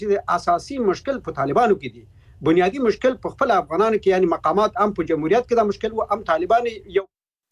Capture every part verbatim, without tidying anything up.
اساسي مشکل په طالبانو کې دی. بنیادی مشکل په خپل افغانانو کې، یعنی مقامات هم په جمهوریت کې دا مشکل و، هم طالبان یو.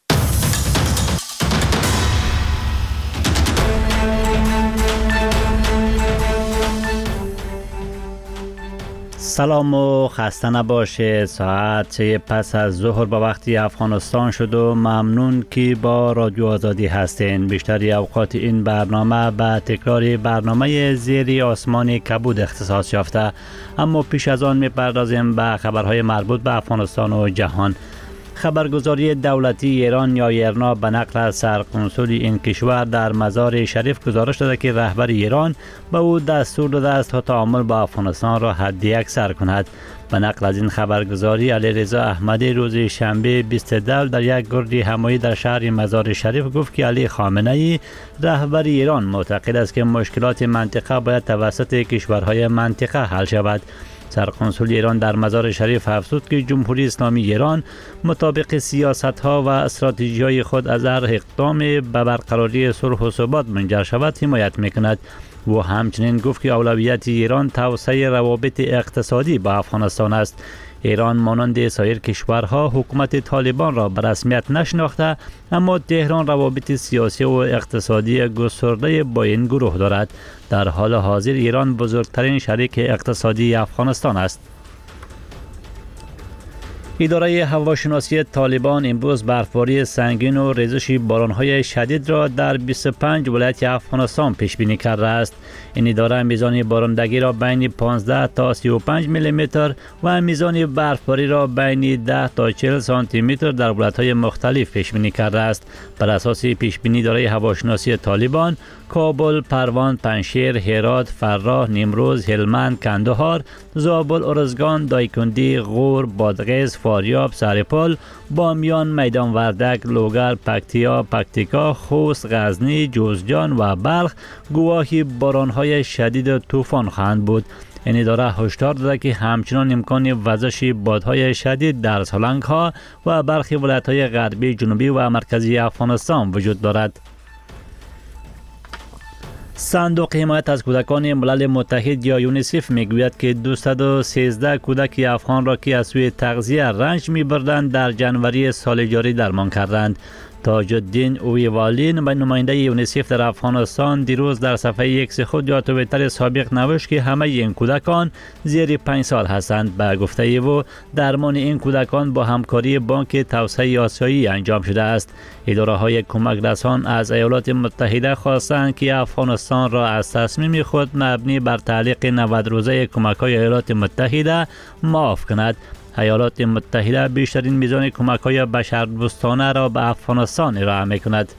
سلام و خسته نباشید. ساعت پس از ظهر به وقتی افغانستان شد و ممنون که با رادیو آزادی هستین. بیشتری اوقات این برنامه به تکرار برنامه زیر آسمان کبود اختصاص یافته، اما پیش از آن میپردازیم به خبرهای مربوط به افغانستان و جهان. خبرگزاری دولتی ایران یا ایرنا به نقل از سرقنسول این کشور در مزار شریف گزارش داده که رهبر ایران به او دستور داده است تا تعامل با افغانستان را حداکثر کند. به نقل از این خبرگزاری، علیرضا احمدی روز شنبه بیست دول در یک گرد همایی در شهر مزار شریف گفت که علی خامنه ای رهبر ایران معتقد است که مشکلات منطقه باید توسط کشورهای منطقه حل شود. سرقنسول ایران در مزار شریف افزود که جمهوری اسلامی ایران مطابق سیاست‌ها و استراتژی‌های خود از هر اقدام به برقراری صلح و ثبات منجر شود حمایت می‌کند. و همچنین گفت که اولویت ایران توسعه روابط اقتصادی با افغانستان است. ایران مانند سایر کشورها حکومت طالبان را به رسمیت نشناخته، اما تهران روابط سیاسی و اقتصادی گسترده با این گروه دارد. در حال حاضر ایران بزرگترین شریک اقتصادی افغانستان است. اداره هواشناسی طالبان امروز برفباری سنگین و ریزش باران‌های شدید را در بیست و پنج ولایت افغانستان پیش بینی کرده است. این اداره میزان بارندگی را بین پانزده تا سی و پنج میلی متر و میزان برفباری را بین ده تا چهل سانتی متر در ولایت‌های مختلف پیش بینی کرده است. بر اساس پیش بینی اداره هواشناسی طالبان، کابل، پروان، پنشیر، هرات، فراه، نیمروز، هلمند، کندهار، زابل، ارزگان، دایکندی، غور، بادغیس، فاریاب، سرپل، بامیان، میدان وردک، لوگر، پکتیا، پکتیکا، خوست، غزنی، جوزجان و بلخ گواهی باران‌های شدید و طوفان خواهند بود. این اداره هشدار داده که همچنان امکان وزش بادهای شدید در سالنگ‌ها و برخی ولایت‌های غربی، جنوبی و مرکزی افغانستان وجود دارد. صندوق حمایت از کودکان ملل متحد یا یونیسف میگوید که دویست و سیزده کودک افغان را که از سوی تغذیه رنج میبردند در جنوری سال جاری درمان کردند. تاج الدین اویوالین، نماینده یونیسف در افغانستان، دیروز در صفحه اکس خود در توییتر سابق نوشت که همه این کودکان زیر پنج سال هستند. به گفته او درمان این کودکان با همکاری بانک توسعه آسیایی انجام شده است. اداره های کمک رسان از ایالات متحده خواستند که افغانستان را از تصمیم خود مبنی بر تعلیق نود روزه کمک های ایالات متحده معاف کند. ایالات متحده بیشترین میزان کمک‌های بشردوستانه را به افغانستان ارائه می‌کند.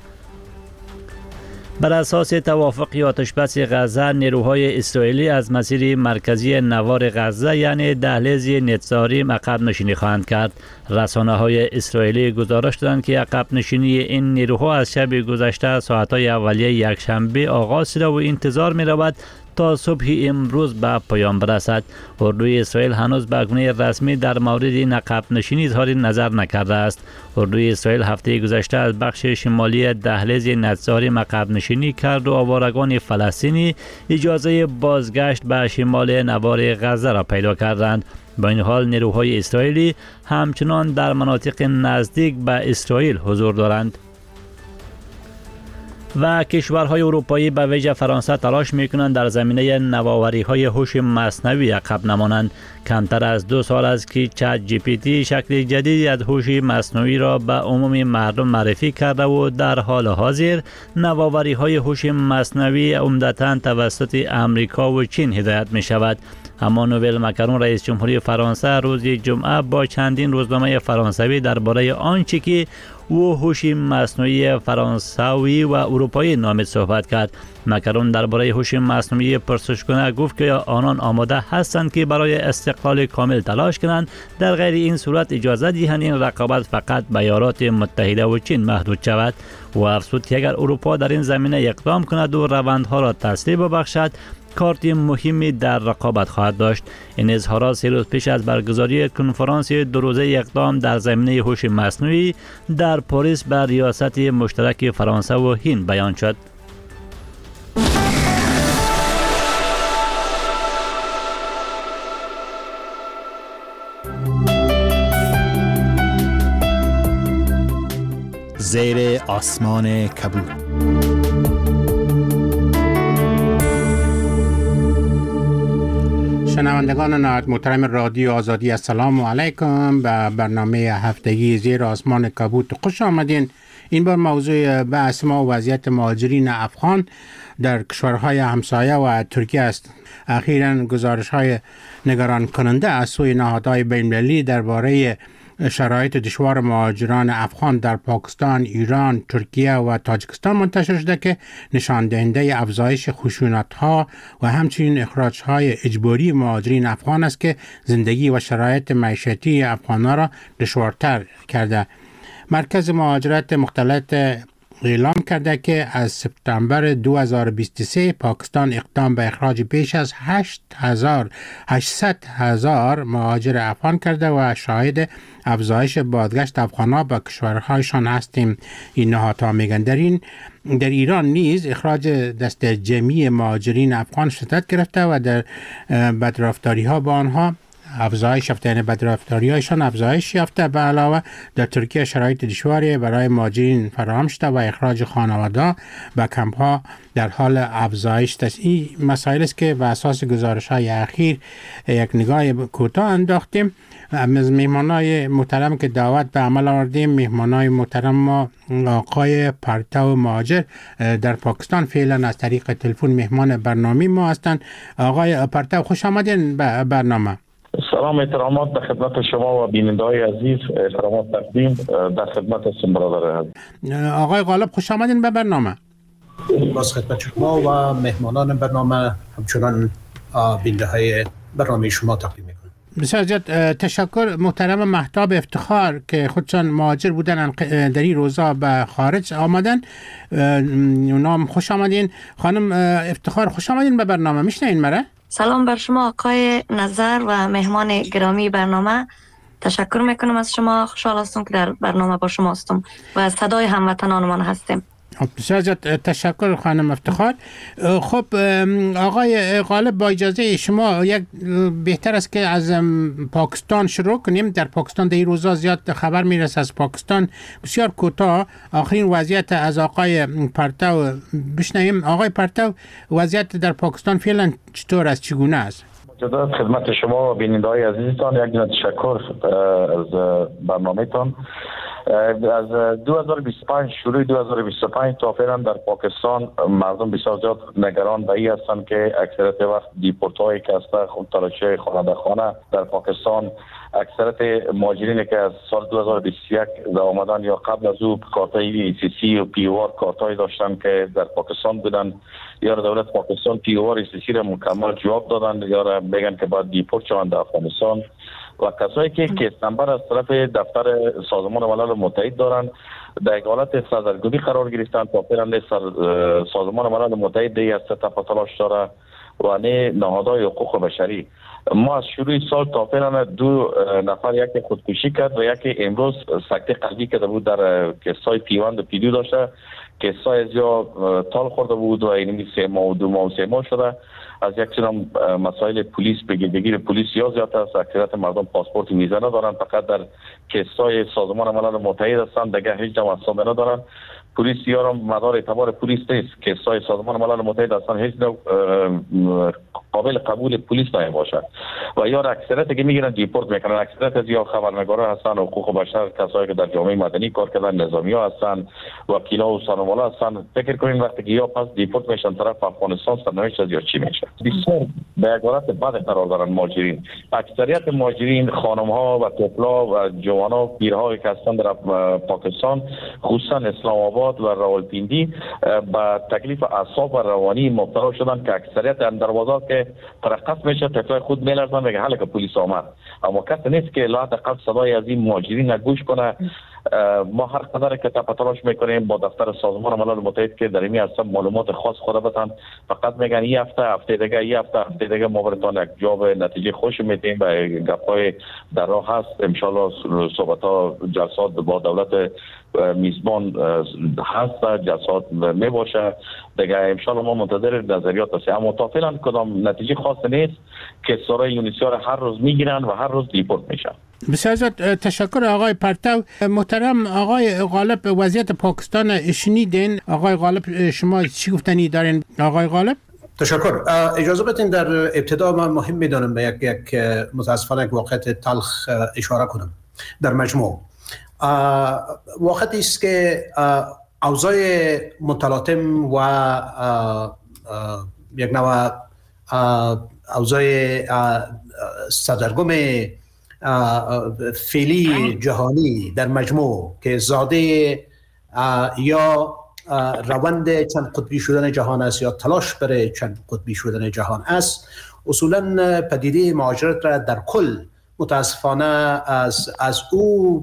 بر اساس توافق آتشبس غزه، نیروهای اسرائیلی از مسیر مرکزی نوار غزه یعنی دهلیز نتزاریم عقب نشینی خواهند کرد. رسانه‌های اسرائیلی گزارش دادند که عقب نشینی این نیروها از شب گذشته ساعت‌های اولیه یکشنبه آغاز شده و انتظار می‌رود تا صبح امروز به پایان برسد. اردوی اسرائیل هنوز به گونه رسمی در مورد این عقب نشینی اظهار نظر نکرده است. اردوی اسرائیل هفته گذشته از بخش شمالی دهلیز نتزاریم عقب نشینی کرد و آوارگان فلسطینی اجازه بازگشت به شمال نوار غزه را پیدا کردند. با این حال نیروهای اسرائیلی همچنان در مناطق نزدیک به اسرائیل حضور دارند. و کشورهای اروپایی به ویژه فرانسه تلاش میکنند در زمینه نوآوری‌های هوش مصنوعی عقب نمانند. کمتر از دو سال است که چت جی پی تی شکل جدیدی از هوش مصنوعی را به عموم مردم معرفی کرده و در حال حاضر نوآوری‌های هوش مصنوعی عمدتاً توسط امریکا و چین هدایت می شود. اما نوئل مکرون رئیس جمهوری فرانسه روز جمعه با چندین روزنامه فرانسوی درباره آنچه که او هوش مصنوعی فرانسوی و اروپایی نامید صحبت کرد. مکرون درباره هوش مصنوعی پرسشگونه گفت که آنان آماده هستند که برای استقلال کامل تلاش کنند، در غیر این صورت اجازه دهند این رقابت فقط به ایالات متحده و چین محدود شود. و افزود که اگر اروپا در این زمینه اقدام کند و روندها را تسریع ببخشد، کارت مهمی در رقابت خواهد داشت. این اظهارات سه روز پیش از برگزاری کنفرانس دو روزه اقدام در زمینه هوش مصنوعی در پاریس بر ریاست مشترک فرانسه و هند بیان شد. زیر آسمان کبود. شنوندگان نهایت محترم رادیو آزادی، السلام علیکم. به برنامه هفتگی زیر آسمان کبود خوش آمدین. این بار موضوع بحث ما وضعیت مهاجرین افغان در کشورهای همسایه و ترکیه است. اخیراً گزارش‌های نگران کننده از سوی نهادهای بین‌المللی درباره شرایط دشوار مهاجران افغان در پاکستان، ایران، ترکیه و تاجیکستان منتشر شده که نشان دهنده افزایش خشونت‌ها و همچنین اخراج‌های اجباری مهاجرین افغان است که زندگی و شرایط معیشتی افغان‌ها را دشوارتر کرده. مرکز مهاجرت مختلط اعلام کرده که از سپتامبر دو هزار و بیست و سه پاکستان اقدام به اخراج بیش از هشت هزار هشتصد هزار مهاجر افغان کرده و شاهد افزایش بازگشت افغان‌ها به کشورهایشان هستیم. این نهادها میگن در این در ایران نیز اخراج دست جمعی مهاجرین افغان شدت گرفته و در بدرفتاری‌ها با آنها افزایش یافته، یعنی بدرفتاری‌هایشان افزایش یافته. به علاوه در ترکیه شرایط دشواری برای مهاجرین فراهم شده و اخراج خانواده به کمپ‌ها در حال افزایش است. این مسائل است که به اساس گزارش‌های اخیر یک نگاه کوتاه انداختیم. از مهمانای محترم که دعوت به عمل آوردیم، مهمانای محترم ما آقای پرتو مهاجر در پاکستان فعلا از طریق تلفن مهمان برنامه ما هستند. آقای پرتو خوش آمدین به برنامه. سلام، احترامات به خدمت شما و بیننده‌های عزیز. احترامات تقدیم در خدمت هستم برادر عزیز. آقای غالب خوش آمدین به برنامه. باز خدمت شما و مهمانان برنامه، همچنان بیننده‌های برنامه شما تقدیم می‌کنم. بسیار زیاد تشکر. محترم مهتاب افتخار که خودشان مهاجر بودن در این روزا به خارج آمدن، نام خوش آمدین. خانم افتخار خوش آمدین به برنامه. میشنین مرا؟ سلام بر شما آقای نظر و مهمان گرامی برنامه. تشکر میکنم از شما. خوشحال هستم که در برنامه با شما هستم و صدای هموطنانمان هستیم. بسیار زیاد تشکر خانم افتخار. خب آقای غالب، با اجازه شما یک بهتر است که از پاکستان شروع کنیم. در پاکستان در این روزا زیاد خبر میرسه از پاکستان. بسیار کوتاه آخرین وضعیت از آقای پرتو بشنویم. آقای پرتو، وضعیت در پاکستان فعلا چطور است، چگونه است؟ مجدد خدمت شما و بیننده‌های عزیزتان یک دونه تشکر از برنامه‌تان. از دو هزار و بیست و پنج شروع دو هزار و بیست و پنج تا فعلا در پاکستان مردم بسیار زیاد نگران به این هستند که اکثریت وقت دیپورت‌هایی که هسته خود تلاشی خانواده خانه در پاکستان، اکثریت مهاجرینی که از سال دو هزار و بیست و یک در آمدن یا قبل از او کارتای ای سی سی و پی او آر کارتای داشتن که در پاکستان بودن، یا دولت پاکستان پی او آر ای سی سی را مکمل جواب دادن یا میگن که باید دیپورت شوند در افغانستان. و کسایی که کیس نمبر از طرف دفتر سازمان ملل متحد دارن در یک حالت سردرگمی قرار گرفتن تا فعلا سازمان ملل متحد دیگه از تحت تلاش داره و نه نهادهای حقوق بشری. ما از شروع سال تا فعلا دو نفر یکی خودکشی کرد و یکی امروز سکته قلبی کرده بود در کیسای پیوند و پیدو داشته. کیسای از یا تال خورده بود و اینمی سه ماه و دو ماه و سه ماه شده. از یک چنان مسائل پلیس بگیردگیر پلیس یا زیاد است. اکثریت مردم پاسپورت ویزا ندارن، فقط در کیسای سازمان ملل متحد هستند، دیگه هیچ جا حساب ندارن. پلیس یارم مدار اعتبار پلیس نیست. کیسای سازمان ملل متحد هستند، هیچ نوع قابل قبول پلیس نمیباشد و یا اکثریت که میگیرن دیپورت میکنن. اکثریت از یا خبرنگارا هستن، حقوق بشر، کسایی که در جامعه مدنی کار کردن، نظامی‌ها هستن، وکیلا و سانوالا هستن. فکر کنین وقتی که یا پس دیپورت میشن طرف افغانستان، سرنوشت از یا چی میشه؟ بسیار به حالت بد قرار دارن مهاجرین. اکثریت مهاجرین خانم‌ها و طفلا و جوان‌ها، پیرها که هستن در پاکستان، خصوصا اسلام آباد و راولپیندی، با تکلیف اعصاب و روانی مبتلا شدن که اکثریت در دروازات که ترقص میشه طفلای خود میلرزن میگه حالا که پلیس آمد، اما کسی نیست که لا حداقل صدای از این مهاجرین گوش کنه. ما هر قدر که تلاش میکنیم با دفتر سازمان ملل متحد که در این هستن معلومات خاص خود بدن، فقط میگن یه هفته هفته دیگه یه هفته هفته دیگه ما براتون یک جواب نتیجه خوش میدیم و گپای در راه هست. ان شاء الله صحبت ها جلسات با دولت میزبان هست، جلسات می باشه دیگه. ان شاء الله ما منتظر نظریات هستیم، اما تا فعلا کدام نتیجه خاص نیست که سرای یونیسیار هر روز میگیرن و هر روز دیپورت میشن. بسیار زیاد تشکر آقای پرتو. محترم آقای غالب، وضعیت پاکستان شنیدین. آقای غالب شما چی گفتنی دارین؟ آقای غالب تشکر. اجازه بدین در ابتدا من مهم میدانم به یک یک متاسفانه یک واقعیت تلخ اشاره کنم. در مجموع واقعیتی است که اوضاع متلاطم و یک نوع اوضاع سردرگم فعلی جهانی در مجموع که زاده یا روند چند قطبی شدن جهان است یا تلاش برای چند قطبی شدن جهان است، اصولا پدیده مهاجرت را در کل متاسفانه از از او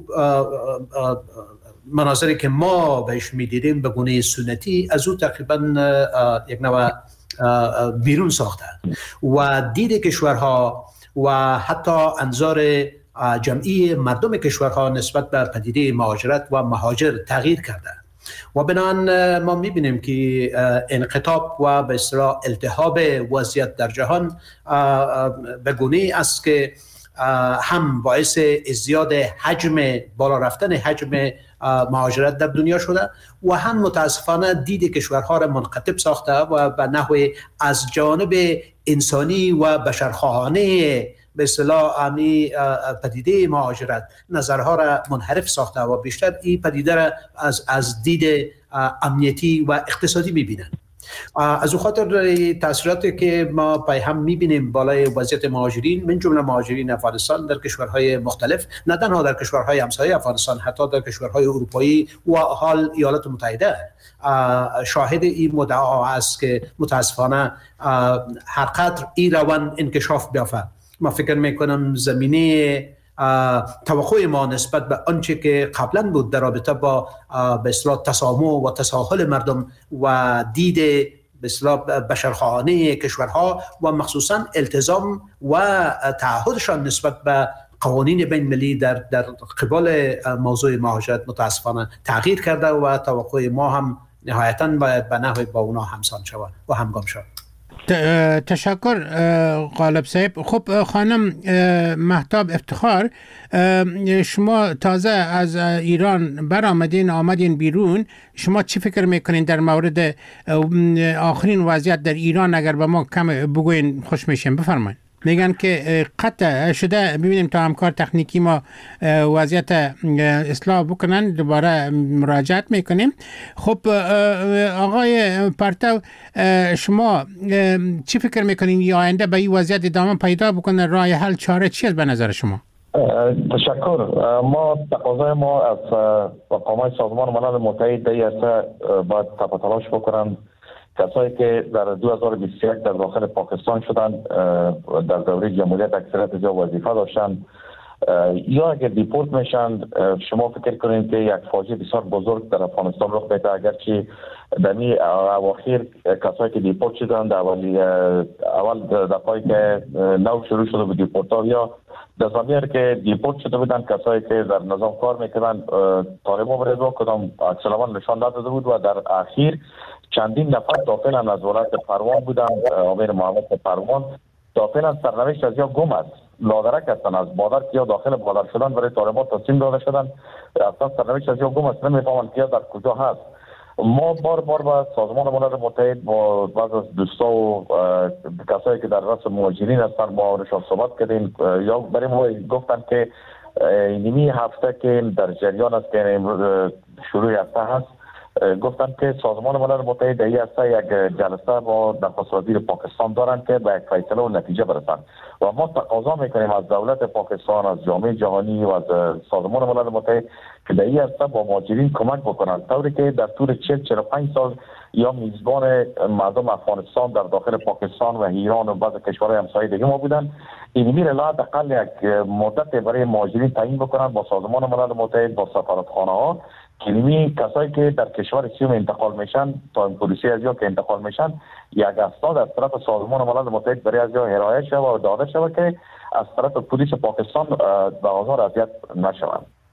مناظری که ما بهش میدیدیم به گونه سنتی از او تقریبا یک نوع بیرون ساخته و دید کشورها و حتی انظار جمعی مردم کشورها نسبت به پدیده مهاجرت و مهاجر تغییر کرده و بنابراین ما میبینیم که انقطاع و به اصطلاح التهاب وضعیت در جهان به گونه است که هم باعث ازدیاد حجم بالا رفتن حجم مهاجرت در دنیا شده و هم متاسفانه دید کشورها را منقطب ساخته و به نحو از جانب انسانی و بشرخواهانه به اصطلاح امی پدیده مهاجرت نظرها را منحرف ساخته و بیشتر این پدیده را از از دید امنیتی و اقتصادی می‌بینند. از او خاطر تاثیراتی که ما پای هم می‌بینیم بالای وضعیت مهاجرین من جمله مهاجرین افغانستان در کشورهای مختلف، نه تنها در کشورهای همسایه افغانستان، حتی در کشورهای اروپایی و حال ایالات متحده شاهد این مدعا است که متاسفانه هر قدر این روند انکشاف بیافته، ما فکر میکنم زمینه توقع ما نسبت به آنچه که قبلا بود در رابطه با به اصطلاح تسامح و تساهل مردم و دید به اصطلاح بشرخواهانه کشورها و مخصوصا التزام و تعهدشان نسبت به قوانین بین المللی در در قبال موضوع مهاجرت متاسفانه تغییر کرده و توقع ما هم نهایتاً باید به نحو با اونا همسان شود و همگام شود. تشکر غالب صاحب. خب خانم مهتاب افتخار، شما تازه از ایران برآمدین آمدین بیرون، شما چی فکر میکنین در مورد آخرین وضعیت در ایران؟ اگر به ما کم بگوین خوش میشیم. بفرمایید. میگن که قطع شده، ببینیم تا همکار تکنیکی ما وضعیت اصلاح بکنن، دوباره مراجعت میکنیم. خب آقای پرتو، شما چی فکر میکنین یا آینده به این وضعیت ادامه پیدا بکنه؟ راه حل چاره چی است به نظر شما؟ تشکر. ما تقاضای ما از مقامات سازمان ملل متحد در است باید تپ تلاش بکنن کسایی که در دو هزار و بیست و یک در داخل پاکستان شدند در دوره جمهوریت اکثریت جا وظیفه داشتند یا اگر دیپورت میشن، شما فکر کنید که یک فاجعه بسیار بزرگ در افغانستان رخ بده. اگرچه در می اواخر کسایی که دیپورت شدند اولی اول دفعه که نو شروع شده بود دیپورت ها یا در زمیر که دیپورت شده بودند کسایی که در نظام کار میکردند طالبان برای کدام عکس العمل نشان نداده بود و در اخیر چندین نفر داخل از ولایت پروان بودند، امیر محمد پروان داخل سرنوشت از یا گم است، لادرک هستند از بادر که یا داخل بادر شدن برای طالبان تصمیم داده شدند، اصلا سرنوشت از یا گم است، نمیفهمند که در کجا هست. ما بار بار با سازمان ملل متحد با بعض از دوستا و کسایی که در رأس مهاجرین هستند با نشان صحبت کردیم یا برای ما گفتند که نیمی هفته که در جریان است که شروع هفته هست، گفتند که سازمان ملل متحد ای هسته یک جلسه با نخست وزیر پاکستان دارند که به یک فیصله و نتیجه برسند و ما تقاضا میکنیم از دولت پاکستان، از جامعه جهانی و از سازمان ملل متحد که در این هسته با مهاجرین کمک بکنند، طوری که در طول چهل چهل و پنج سال یا میزبان مردم افغانستان در داخل پاکستان و ایران و بعض کشورهای همسایه دیگه ما بودن، این میره لا حداقل یک مدت برای مهاجرین تعیین بکنند با سازمان ملل متحد، با سفارتخانه ها، که نیمی کسایی که در کشور سیوم انتقال میشن تا پلیسی از یا که انتقال میشن یک اسناد از طرف سازمان ملل متحد برای از یا ارائه شود و داده شود که از طرف پلیس پاکستان به آزار اذیت نشوند.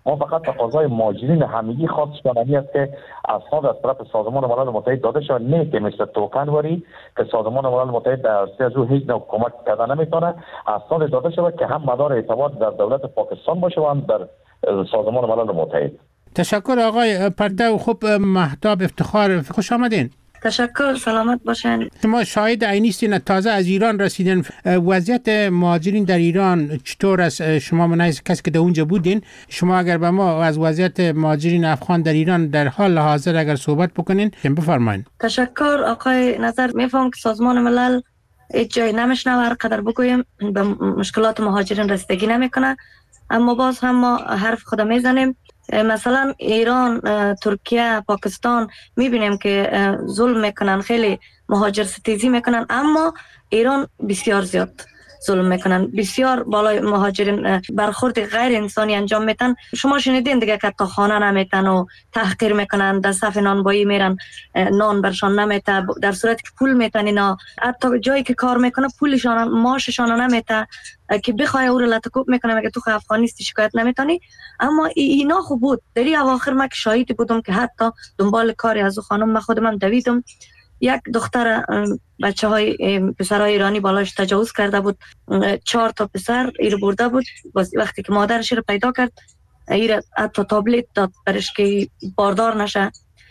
ما فقط تقاضای مهاجرین همگی خواستشان این است که اسناد از طرف سازمان ملل متحد داده شود، نه که مثل توکنوری که سازمان ملل متحد در از او هیچ نوع کمک کردن نمیتونه، اسناد داده شود که هم مدار اعتبار در دولت پاکستان باشه و هم در سازمان ملل متحد. تشکر آقای پرتو. خوب مهتاب افتخار، خوش آمدین. تشکر، سلامت باشین. شما شاهد عینی هستین، تازه از ایران رسیدین. وضعیت مهاجرین در ایران چطور است؟ شما منایز کسی که در اونجا بودین، شما اگر به ما از وضعیت مهاجرین افغان در ایران در حال حاضر اگر صحبت بکنین بفرمایید. تشکر آقای نظر. میفهم که سازمان ملل هیچ جای نمیشنه و هر قدر بگویم به مشکلات مهاجرین رسیدگی نمیکنه، اما باز هم ما حرف خود میزنیم. مثلا ایران، ترکیه، پاکستان میبینیم که ظلم میکنن، خیلی مهاجر ستیزی میکنن، اما ایران بسیار زیاد ظلم میکنن، بسیار بالای مهاجرین برخورد غیر انسانی انجام میتن. شما شنیدین دیگه که تا خانه نمیتن و تحقیر میکنن، در صف نانبایی میرن، نان برشان نمیته، در صورتی که پول میتن اینا، حتی جایی که کار میکنه پولشان معاششان نمیته که بخوای او رو لطکوب میکنه، مگه تو خو افغانیستی شکایت نمیتونی. اما اینا خوب بود. در این اواخر ما که شاهد بودم که حتی دنبال کاری از او خانم، من خودم دویدم، یک دختر بچه های پسرهای ایرانی بالاش تجاوز کرده بود، چهار تا پسر ایر برده بود. وقتی که مادرش رو پیدا کرد، ایر حتی تابلت داد برش که باردار نشه.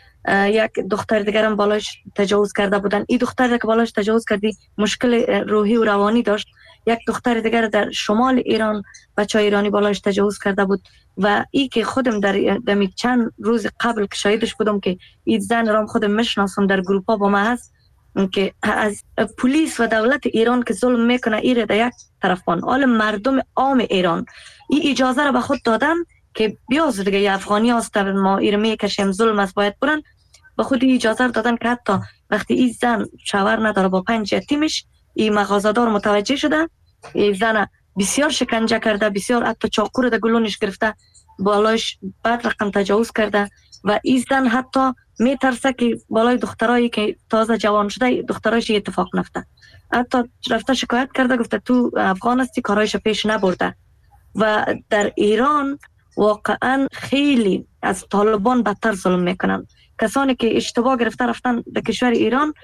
یک دختر دیگر هم بالاش تجاوز کرده بودن. این دختر که بالاش تجاوز کردی مشکل روحی و روانی داشت. یک دختر دیگر در شمال ایران بچه ایرانی بالاش تجاوز کرده بود و ای که خودم در دمی چند روز قبل که شاهدش بودم که این زن رام خودم میشناسم، در گروپ ها با ما هست، که از پلیس و دولت ایران که ظلم میکنه ایره در یک طرفان، حال مردم عام ایران این اجازه را به خود دادن که بیاز دیگه افغانی هست ما ایره میکشیم، ظلم است باید برن، به خود اجازه دادن که حتی وقتی این زن شوهر نداره با پنج یتیمش، این مغازه‌دار متوجه شده، این زن بسیار شکنجه کرده، بسیار حتی چاقو رو در گلونش گرفته، بالاش بعد رقم تجاوز کرده و این زن حتی میترسه که بالای دخترایی که تازه جوان شده دخترایش اتفاق نفته، حتی رفته شکایت کرده، گفته تو افغان هستی، کارایش پیش نبرده. و در ایران واقعا خیلی از طالبان بدتر ظلم میکنن. کسانی که اشتباه گرفته رفتن در کشور ایران،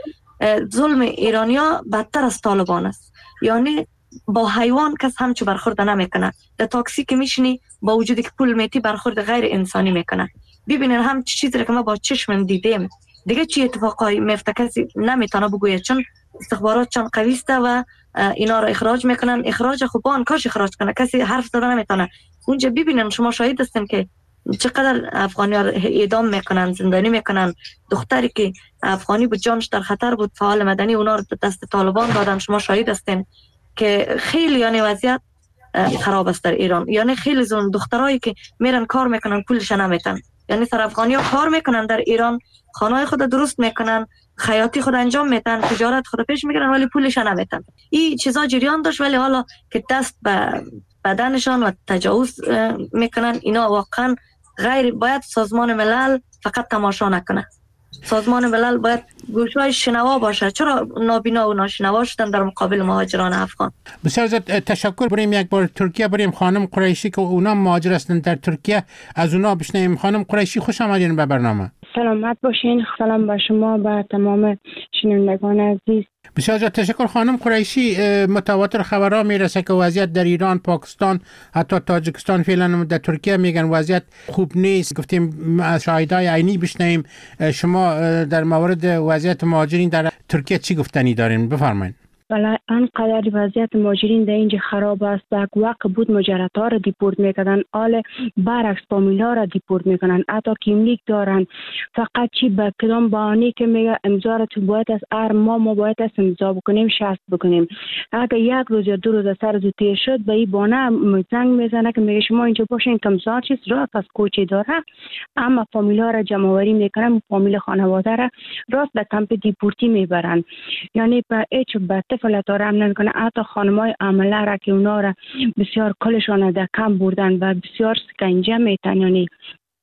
ظلم ایرانیا بدتر از طالبان است. یعنی با حیوان کس همچو برخورد نمیکنه. در تاکسی که میشینی با وجودی که پول میتی برخورد غیر انسانی میکنه. ببینین هم چیزی که ما با چشمم دیدیم دیگه چی اتفاقایی میفته کسی نمیتونه بگوید، چون استخبارات چون قوی است و اینا را اخراج میکنن. اخراج خوب آن کاش اخراج کنه، کسی حرف زدن نمیتونه. اونجا ببینن، شما شاهد هستین که چقدر افغانی ها اعدام میکنن، زندانی میکنن. دختری که افغانی بود جانش در خطر بود، فعال مدنی، اونا رو دست طالبان دادن. شما شاهد هستین که خیلی یعنی وضعیت خراب است در ایران. یعنی خیلی زن دخترایی که میرن کار میکنن پولش نمیتن. یعنی سر افغانی ها کار میکنن در ایران، خانه خود درست میکنن، خیاطی خود انجام میتن، تجارت خود پیش میگیرن، ولی پولش نمیتن. این چیزا جریان داشت، ولی حالا که دست به بدنشان و تجاوز میکنن، اینا واقعا غیر. باید سازمان ملل فقط تماشا نکنه، سازمان ملل باید گوشهای شنوا باشه. چرا نابینا و ناشنوا شدن در مقابل مهاجران افغان؟ بسیار زیاد تشکر. بریم یک بار ترکیه، بریم خانم قریشی که اونا مهاجر هستند در ترکیه، از اونا بشنویم. خانم قریشی خوش آمدین به برنامه. سلامت باشین. سلام به شما، به تمام شنوندگان عزیز. بسیار زیاد تشکر. خانم قریشی، متواتر خبرها میرسه که وضعیت در ایران، پاکستان، حتی تاجیکستان، فعلا در ترکیه میگن وضعیت خوب نیست. گفتیم از شاهدای عینی بشنویم. شما در مورد وضعیت مهاجرین در ترکیه چی گفتنی دارین؟ بفرمایید. بله، انقدر وضعیت مهاجرین در اینجا خراب است. در وقت بود مجرد ها را دیپورت میکردن، حال برعکس فامیلا را دیپورت میکنن، حتی کیملیک دارن. فقط چی به کدام بهانه که میگه امضا را تو باید از هر ما ما باید از امضا بکنیم، شرط بکنیم. اگر یک روز یا دو روز سر زو تیر شد به این بانه زنگ میزنه که میگه شما اینجا باشین، کمزار چیز راست از کوچه داره، اما فامیلا را جمع آوری میکنن، فامیل خانواده را راست به کمپ دیپورتی میبرن. یعنی به هیچ بته فلات آرام نمیکنه. حتی خانمای عامله را که اونا را بسیار کلشان در کم بردن و بسیار سکنجه میتن. یعنی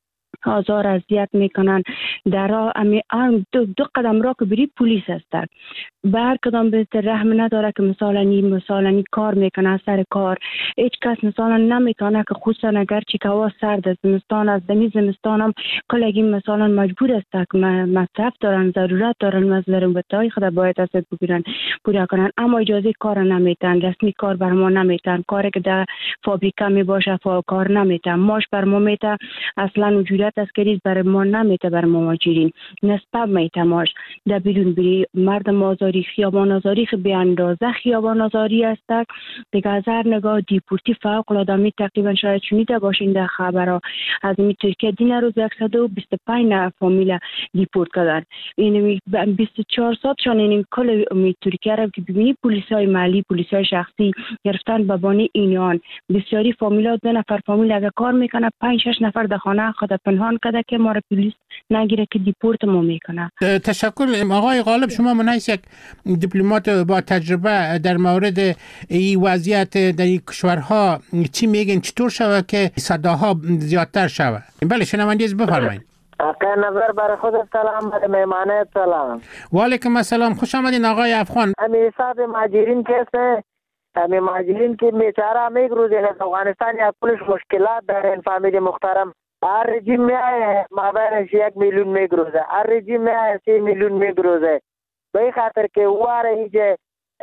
آزار اذیت میکنن. در راه دو, دو قدم را که بری پلیس هستند. به هر کدام به رحم نداره که مثلا این مثلا این کار میکنه سر کار. هیچ کس مثلا نمیتونه که خصوصا اگر چی که هوا سرد است، زمستان است، دمی زمستان هم کلگی مثلا مجبور است که مصرف دارن، ضرورت دارن، مزلرون بتای خدا باید است بگیرن پورا کنن، اما اجازه کار نمیتن، رسمی کار بر ما نمیتن، کاری که در فابریکه می باشه فا کار نمیتن، ماش بر ما میته، اصلا وجودت است که بر ما نمیته، بر ما مهاجرین نسبت میته ماش در بیرون بری. مردم آزاری خیابان آزاری خب به اندازه خیابان آزاری است دیگه. از هر نگاه دیپورتی فوق العاده می تقریبا شاید شنیده باشین در خبرها از می ترکیه دین روز صد و بیست و پنج نفر فامیل دیپورت کردن. این بیست و چهار ساعتشان این کل می ترکیه را که ببینی پلیسای محلی، پلیسای شخصی گرفتن به بانی اینان. بسیاری فامیلا دو نفر فامیل اگه کار میکنه پنج شش نفر در خانه خود پنهان کرده که ما را پلیس نگیره که دیپورت ما میکنه. تشکر آقای غالب. شما منیس یک دیپلمات با تجربه در مورد این وضعیت در این کشورها چی میگن چطور شوه که صداها زیادتر شوه؟ بله شنوندگی بفرمایید. آقای نظر برای خود سلام، برای مهمانه سلام. و علیکم السلام، خوش آمدین آقای افغان. امی حساب مهاجرین کیسه امی مهاجرین که بیچاره همه روز از افغانستان یا کلش مشکلات دارن فامیلی محترم. هر رژیم میای مابینش یک میلیون میگروزه، هر رژیم میای سی میلیون میگروزه. به این خاطر که واره ایجه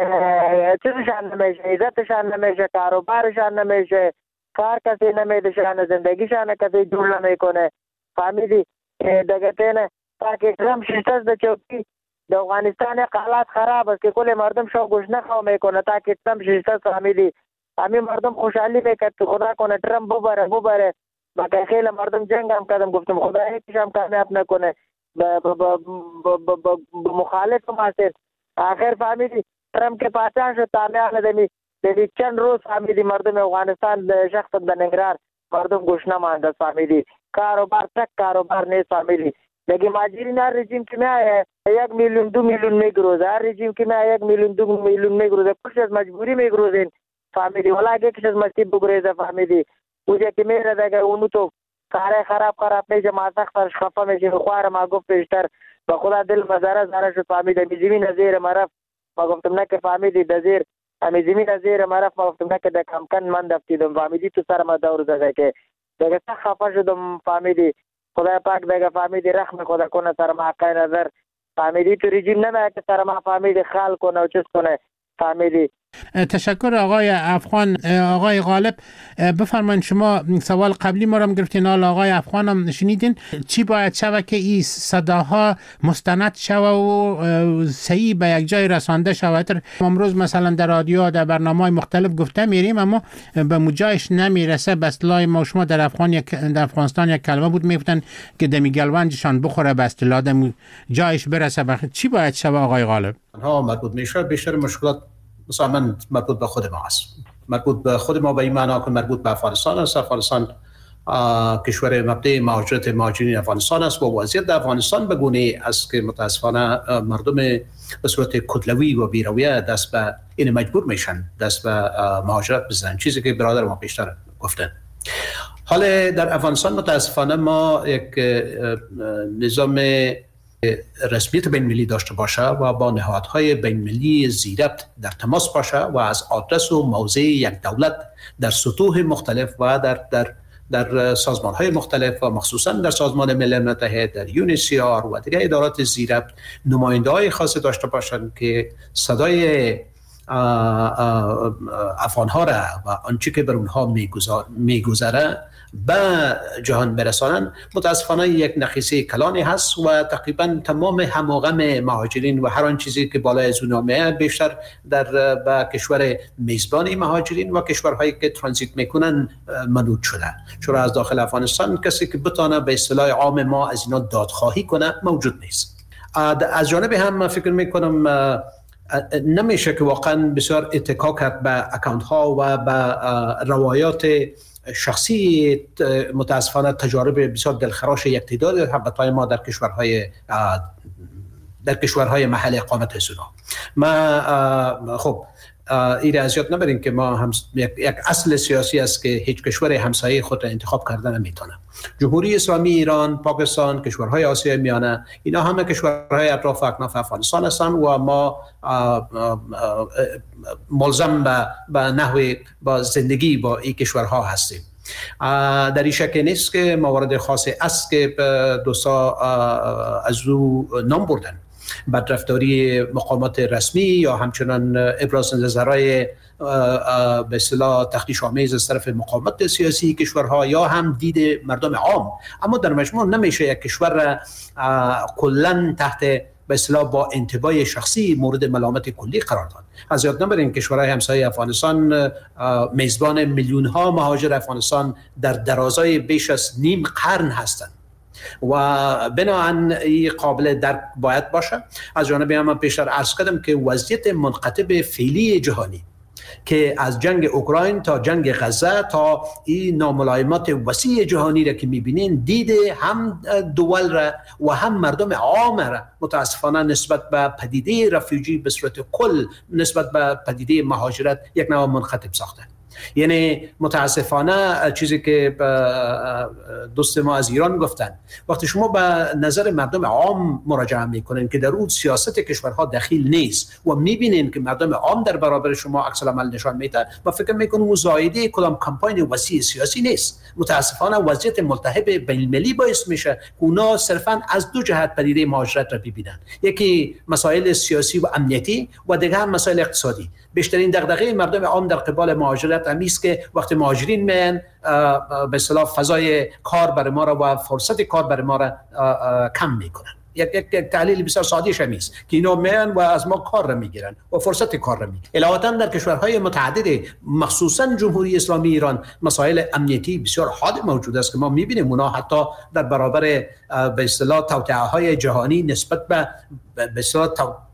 چیزشان نمیشه، عزتشان نمیشه، کاروبارشان نمیشه، کار کسی نمیدشان، زندگیشان کسی جور نمیکنه. فامیلی دیگه تینه تاکه اکرام شیشتاز ده چوکی ده افغانستان حالات خراب است که کل مردم شو گوش نخواه میکنه تاکه اکرام شیشتاز. فامیلی همین مردم خوشحالی میکرد که خدا کنه ترم ببره ببره با که خیلی مردم جنگ هم کردم، گفتم خدا هیچیش هم کامیاب نکنه با مخالف هم هستید. آخر فامیلی ترم که پاچان شد تامیان دمی دمی چند روز فامیلی مردم افغانستان شخص به نگرار مردم گوش نمانده. فامیلی کاروبار تک کاروبار نیست. فامیلی دیگه مهاجرین هر رژیم که میایه یک میلیون دو میلیون میگروزه، هر رژیم که میایه یک میلیون دو میلیون میگروزه، کلش از مجبوری میگروزین. فامیلی ولی اگه کش از مسیب بگریزه فامیلی اوجه که میره دیگه اونو تو کاره خراب خراب میشه، ما سخترش خفه میشه. خوار ما گفت پیشتر با خدا دل مزاره زاره شد. فامیلی می زمین زیر مرف ما گفتم نه که فامیلی در زیر همی زمین زیر مرف ما گفتم نه که در کمکن من دفتیدم. فامیلی تو سر ما دور زده که دیگه سخت خفه شدم. فامیلی خدا پاک دیگه فامیلی رحم خدا کنه سر ما. حقای نظر فامیلی تو رژیم نمیه که سر ما فامیلی خال کنه و چیز کنه. فامیلی تشکر آقای افغان. آقای غالب بفرمایید، شما سوال قبلی ما رو گرفتین، حالا آقای افغان هم شنیدین. چی باید شوه که این صداها مستند شوه و صحیح به یک جای رسانده شوه؟ امروز مثلا در رادیو در برنامه‌های مختلف گفته میریم اما به مجایش نمیرسه. به اصطلاح ما شما در افغان یک در افغانستان یک کلمه بود میگفتن که دمی گلوانجشان بخوره، به اصطلاح دم جایش برسه. بخ... چی باید شوه آقای غالب؟ ها مربوط میشه بیشتر مشکلات مثلا من مربوط به خود ما است، مربوط به خود ما به این معنا که مربوط به افغانستان است. افغانستان کشور مبدأ مهاجرت مهاجرین افغانستان است و وضعیت در افغانستان به گونه‌ای است که متاسفانه مردم به صورت کتلوی و بی‌رویه دست به این مجبور میشن دست به مهاجرت بزنن، چیزی که برادر ما پیشتر گفتن. حالا در افغانستان متاسفانه ما یک نظام رسمیت بین المللی داشته باشه و با نهادهای بین المللی زیربط در تماس باشه و از آدرس و موضع یک دولت در سطوح مختلف و در در در سازمان‌های مختلف و مخصوصا در سازمان ملل متحد، در یونیسیار و دیگر ادارات زیربط نماینده‌های خاصی داشته باشند که صدای افغان‌ها را و آنچه که بر اونها میگذره به جهان برسانن. متاسفانه یک نقیصه کلانی هست و تقریبا تمام هماغم مهاجرین و هر آن چیزی که بالای از اونها میاد بیشتر در به کشور میزبان مهاجرین و کشورهایی که ترانزیت میکنن منوط شده، چون از داخل افغانستان کسی که بتونه به اصطلاح عام ما از اینا دادخواهی کنه موجود نیست. از جانب هم من فکر میکنم نمیشه که واقعا بسیار اتکا کرد به اکانت ها و به روایات شخصی. متاسفانه تجارب بسیار دلخراش یک تعداد هموطنان ما در کشورهای در کشورهای محل اقامت سونا. ما خب این از یاد نبرین که ما هم یک, یک اصل سیاسی است که هیچ کشور همسایه خود را انتخاب کردن نمیتونه. جمهوری اسلامی ایران، پاکستان، کشورهای آسیای میانه، اینا همه کشورهای اطراف اکناف افغانستان هستند و ما آه آه آه ملزم به, به نحو با زندگی با این کشورها هستیم. در این شک نیست که موارد خاصی است که دوستا از او نام بردن، بدرفتاری مقامات رسمی یا همچنان ابراز نظرهای به اصطلاح تخطیش آمیز از طرف مقامات سیاسی کشورها یا هم دید مردم عام. اما در مجموع نمیشه یک کشور را کلا تحت به اصطلاح با انتباه شخصی مورد ملامت کلی قرار داد. از یاد نبرین کشورهای همسایه افغانستان میزبان میلیون ها مهاجر افغانستان در درازای بیش از نیم قرن هستند و بنابراین این قابل درک باید باشه. از جانب هم پیشتر عرض کردم که وضعیت منقطب فعلی جهانی که از جنگ اوکراین تا جنگ غزه تا این ناملایمات وسیع جهانی را که میبینین، دیده هم دول را و هم مردم عام را متاسفانه نسبت به پدیده رفیوجی به صورت کل، نسبت به پدیده مهاجرت یک نوع منقطب ساخته. یعنی متاسفانه چیزی که دوست ما از ایران گفتن، وقتی شما به نظر مردم عام مراجعه میکنین که در اون سیاست کشورها دخیل نیست و میبینین که مردم عام در برابر شما عکس العمل نشان میده، ما فکر میکنم مزایده کدام کمپاین وسیع سیاسی نیست. متاسفانه وضعیت ملتهب بین المللی باعث میشه که اونا صرفا از دو جهت پدیده مهاجرت را ببینن، یکی مسائل سیاسی و امنیتی و دیگه هم مسائل اقتصادی. بیشترین دغدغه مردم عام در قبال مهاجرت همیست که وقتی مهاجرین میان به اصطلاح فضای کار برای ما را و فرصت کار برای ما را کم میکنن. یک یک تحلیل بسیار ساده شمیست که اینا میان و از ما کار را میگیرن و فرصت کار را میگیرن. علاوه در کشورهای متعدد مخصوصا جمهوری اسلامی ایران مسائل امنیتی بسیار حاد موجود است که ما میبینیم اونا حتی در برابر به اصطلاح توطئه‌های جهانی نسبت به به اصطلاح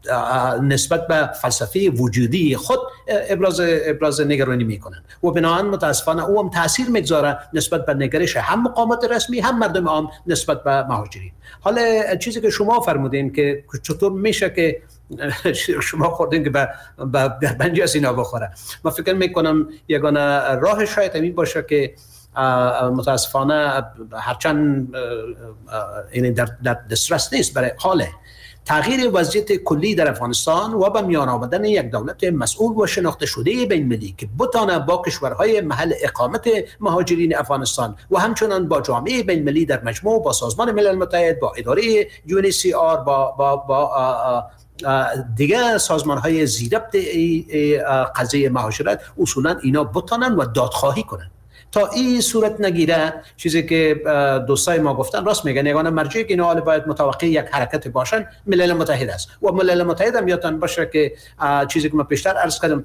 نسبت به فلسفه وجودی خود ابراز ابراز نگرانی میکنن و بنابراین متاسفانه او هم تاثیر میگذاره نسبت به نگرش هم مقامات رسمی هم مردم عام نسبت به مهاجرین. حالا چیزی که شما فرمودین که چطور میشه که شما خوردین که به بنجی از اینا بخوره، من فکر میکنم یگانه راه شاید همین باشه که متاسفانه هرچند این در دسترس نیست برای حال تغییر وضعیت کلی در افغانستان و به میان آمدن یک دولت مسئول و شناخته شده بین المللی که بتانه با کشورهای محل اقامت مهاجرین افغانستان و همچنان با جامعه بین المللی در مجموع، با سازمان ملل متحد، با اداره یو ان سی آر، با با با دیگه سازمان‌های زیربط قضیه مهاجرت اصولا اینا بتانن و دادخواهی کنن. تا این صورت نگیره، چیزی که دوستای ما گفتن راست میگن، یگانه مرجعی که اینا باید متوقع یک حرکت باشن ملل متحد است و ملل متحد هم یادتان باشه که چیزی که من پیشتر عرض کردم،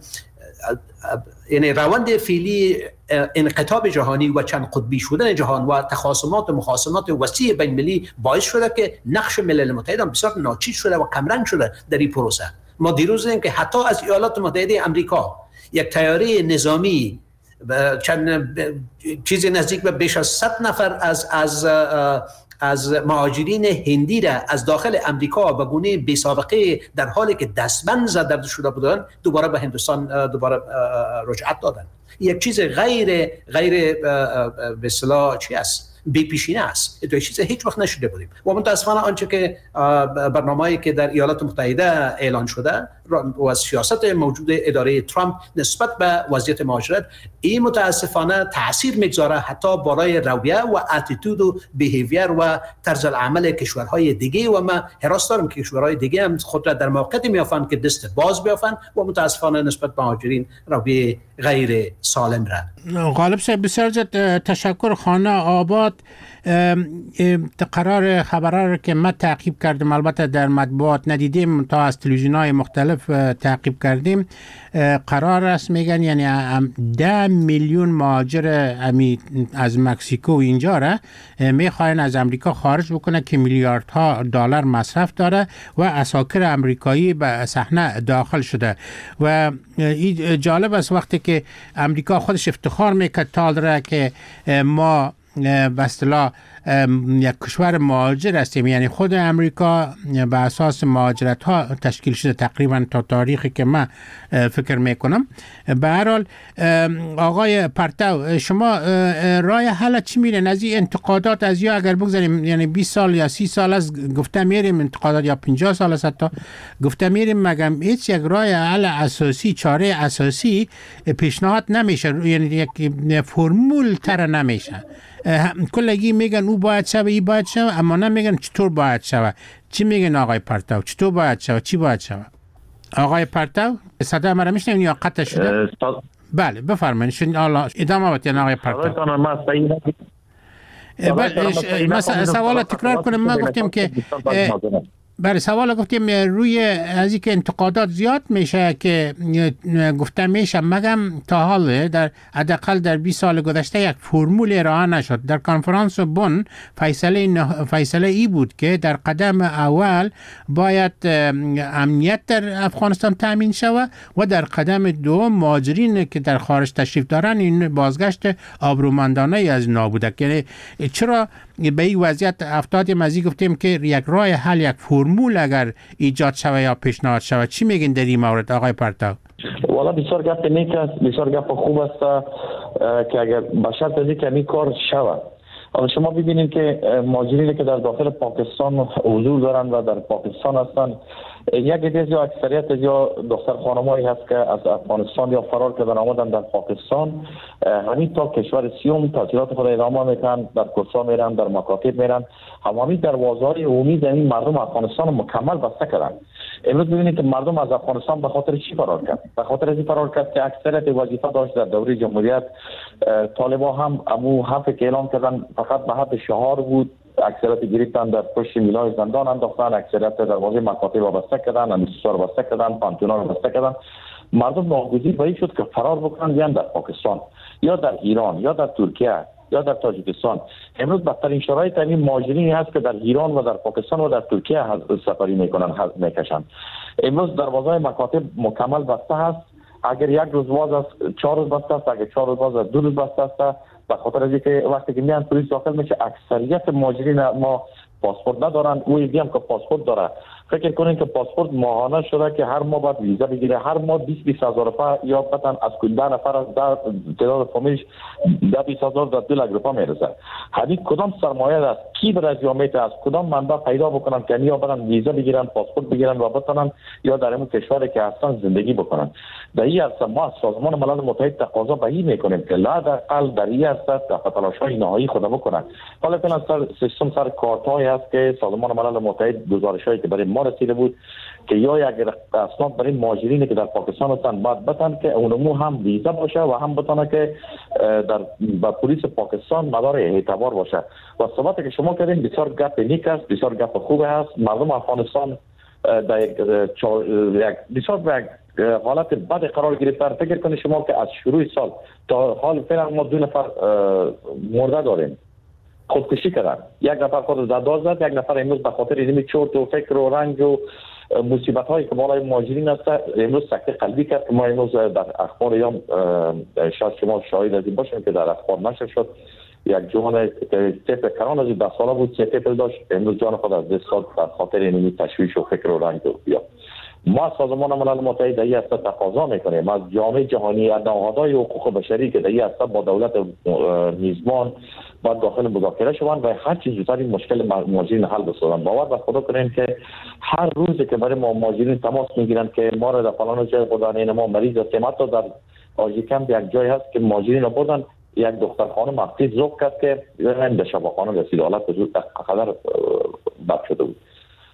یعنی روند فعلی انقطاب جهانی و چند قطبی شدن جهان و تخاصمات و مخاصمات وسیع بین المللی باعث شده که نقش ملل متحد هم بسیار ناچیز شده و کمرنگ شده در این پروسه. ما دیروز دیدیم که حتی از ایالات متحده آمریکا یک طیاره نظامی چند چیزی نزدیک به بیش از صد نفر از از از مهاجرین هندی را از داخل امریکا به گونه بی سابقه در حالی که دستبند زده شده بودند دوباره به هندوستان دوباره رجعت دادن. یک چیز غیر غیر به اصطلاح چی است؟ بی پیشینه است. تو چیز هیچ وقت نشده بودیم و متاسفانه آنچه که برنامه‌ای که در ایالات متحده اعلان شده و از سیاست موجود اداره ترامپ نسبت به وضعیت مهاجرت، این متاسفانه تاثیر میگذاره حتی برای رویه و اتیتود و بیهیویر و طرز العمل کشورهای دیگه و ما حراس دارم که کشورهای دیگه هم خود را در موقعیتی میافن که دست باز بیافن و متاسفانه نسبت به مهاجرین رویه غیر سالم را. غالب صاحب بسیار زیاد تشکر. خانه آباد قرار خبرها رو که ما تعقیب کردیم، البته در مطبوعات ندیدیم تا از تلویزیون‌های مختلف تعقیب کردیم، قرار است میگن یعنی ده میلیون مهاجر از مکزیکو اینجا را میخواین از امریکا خارج بکنه که میلیاردها دلار مصرف داره و اساکر امریکایی به صحنه داخل شده. و این جالب است وقتی که امریکا خودش افتخار میکرد تا داره که ما به اصطلاح یک کشور مهاجر هستیم، یعنی خود امریکا به اساس مهاجرت ها تشکیل شده تقریبا تا تاریخی که من فکر میکنم. به هر حال آقای پرتو، شما راه حل چی میرین از این انتقادات؟ از یا اگر بگذاریم یعنی بیست سال یا سی سال از گفته میریم انتقادات، یا پنجاه سال است حتی گفته میریم، مگم هیچ یک راه حل اساسی، چاره اساسی پیشنهاد نمیشه، یعنی یک فرمول تر نمیشه. کلگی میگن او باید شوه، ای باید شوه، اما نمیگن چطور باید شوه. چی میگن آقای پرتو؟ چطور باید شوه؟ چی باید شوه؟ آقای پرتو صدا مرا میشنوین یا قطع شده؟ بله بفرمایید، شن الله ادامه بدین آقای پرتو. بله سوال تکرار کنم. ما گفتیم که برای سوال گفتیم روی از اینکه انتقادات زیاد میشه که گفته میشه، مگم تا حال در حداقل در بیست سال گذشته یک فرمول ارائه نشد. در کنفرانس بن فیصله فیصله ای بود که در قدم اول باید امنیت در افغانستان تامین شود و در قدم دوم مهاجرین که در خارج تشریف دارن این بازگشت آبرومندانه از نابودک. یعنی چرا به این وضعیت افتادیم؟ از این گفتیم که یک راه حل، یک فرمول اگر ایجاد شود یا پیشنهاد شود. چی میگین در این مورد آقای پرتو؟ والا بسیار گپ نیک است، بسیار گپ خوب است که اگر به شرط از اینکه این کار شود. شما ببینید که مهاجرینی که در داخل پاکستان حضور دارند و در پاکستان هستند، یک دیز یا اکثریت یا دختر خانمایی هست که از افغانستان یا فرار کردن آمدن در پاکستان، همین تا کشور سیوم تحصیلات خود ادامه میکنن، در کورس‌ها میرن، در مکاتب میرن، همین دروازه‌های عمومی این مردم افغانستان مکمل بسته کردن. امروز ببینید که مردم از افغانستان به خاطر چی فرار کرد؟ به خاطر از این فرار کرد که اکثریت وظیفه داشت در دوره جمهوریت. طالبا هم امو حرفی که اعلام کردن فقط به حد شعار بود، اکثریت گرفتن در پشت میلای زندان انداختن، اکثریت دروازه مکاتب وابسته کردن، اندوستار وابسته کردن، پانتونا وابسته کردن. مردم ناگزیر به این شد که فرار بکنن، بیان در پاکستان یا در ایران یا در ترکیه یا در تاجیکستان. امروز بدترین شرایط این مهاجرینی هست که در ایران و در پاکستان و در ترکیه سفری میکنن میکشن. امروز دروازه مکاتب مکمل بسته هست. اگر یک روز باز است چهار روز بسته است، اگر چهار روز باز است دو روز بسته است. به خاطر از اینکه وقتی که میان پلیس داخل میشه، اکثریت مهاجرین ما پاسپورت ندارن. او یکی هم که پاسپورت داره، فکر کنین که پاسپورت ماهانه شده که هر ماه باید ویزا بگیره، هر ماه بیست بیست هزار روپیه یا مثلا از کل ده نفر از ده تعداد فامیلش ده بیست هزار تا دو لک روپیه میرسه. همین کدام سرمایه است؟ کی برای جامعه از کدام منبع پیدا بکنن که یا برن ویزا بگیرن، پاسپورت بگیرن و بتونن یا در اون کشوری که هستن زندگی بکنن؟ در این عرصه ما سازمان ملل متحد تقاضا به این میکنیم که لااقل در این عرصه تلاش‌های نهایی خود بکنن. حالا فعلا سر سیستم سر کارت‌های است که سازمان ملل متحد گزارش‌هایی که برای ما رسیده بود که یا یک اسناد برای مهاجرینی که در پاکستان هستند باید بتن که اونمو هم ویزا باشه و هم بتونه که در با پلیس پاکستان مدار اعتبار باشه. و صحبتی که شما کردین بسیار گپ نیک است، بسیار گپ خوب است. مردم افغانستان در یک بسیار به حالت بد قرار گرفتن. فکر کنید شما که از شروع سال تا حال فعلا ما دو نفر مرده داریم، خودکشی کردن. یک نفر خود در دار زد، یک نفر امروز به خاطر اینمی چرت و فکر و رنج و مصیبت هایی که بالای مهاجرین هست امروز سکته قلبی کرد. ما امروز در اخبار یا شاید شما شاهد از این باشین که در اخبار نشر شد یک جوان طفل کران از ده ساله بود، سه طفل داشت، امروز جان خود از دست داد به خاطر اینمی تشویش و فکر و رنج و بیا. ما سازمان ملل متحد در این هسته تقاضا میکنیم از جامعه جهانی، از نهادهای حقوق بشری که در این هسته با دولت میزبان باید داخل مذاکره شوند و هر چیز زودتر این مشکل مهاجرین حل بسازند. باور به خدا کنیم که هر روزی که برای ما مهاجرین تماس میگیرند که ما را در فلان جای خدانین ما مریض هستیم، حتی در آژیکم یک جای هست که مهاجرین را بردن، یک دختر خانم افتی ذوق کرد که به شفاخانه رسید، حالت زود قدر بد شده بود.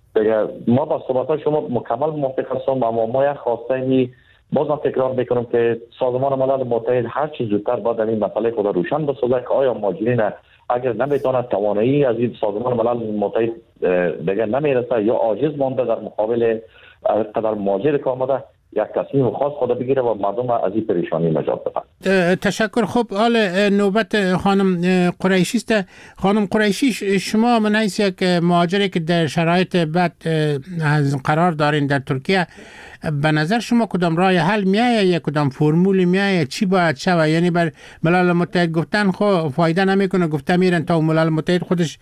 ما با صحبت شما مکمل موافق هستم، اما ما یک خواسته می بازم تکرار میکنم که سازمان ملل متحد هر چیز زودتر باید این مسئله خود روشن بسازه که آیا مهاجرین اگر نمیتونه توانایی از این سازمان ملل متحد دیگه نمیرسه یا عاجز مانده در مقابل قدر مهاجر که آمده، یک تصمیم خاص خود بگیره و مردم از این پریشانی نجات بده. تشکر. خب حال نوبت خانم قریشی است. خانم قریشی، شما من حیث یک مهاجری که در شرایط بد قرار دارین در ترکیه، به نظر شما کدام راه حل میایه یا کدام فرمول میایه؟ چی باید شود؟ یعنی بر ملل متحد گفتن خو فایده نمیکنه، گفته میرن تا ملل متحد خودش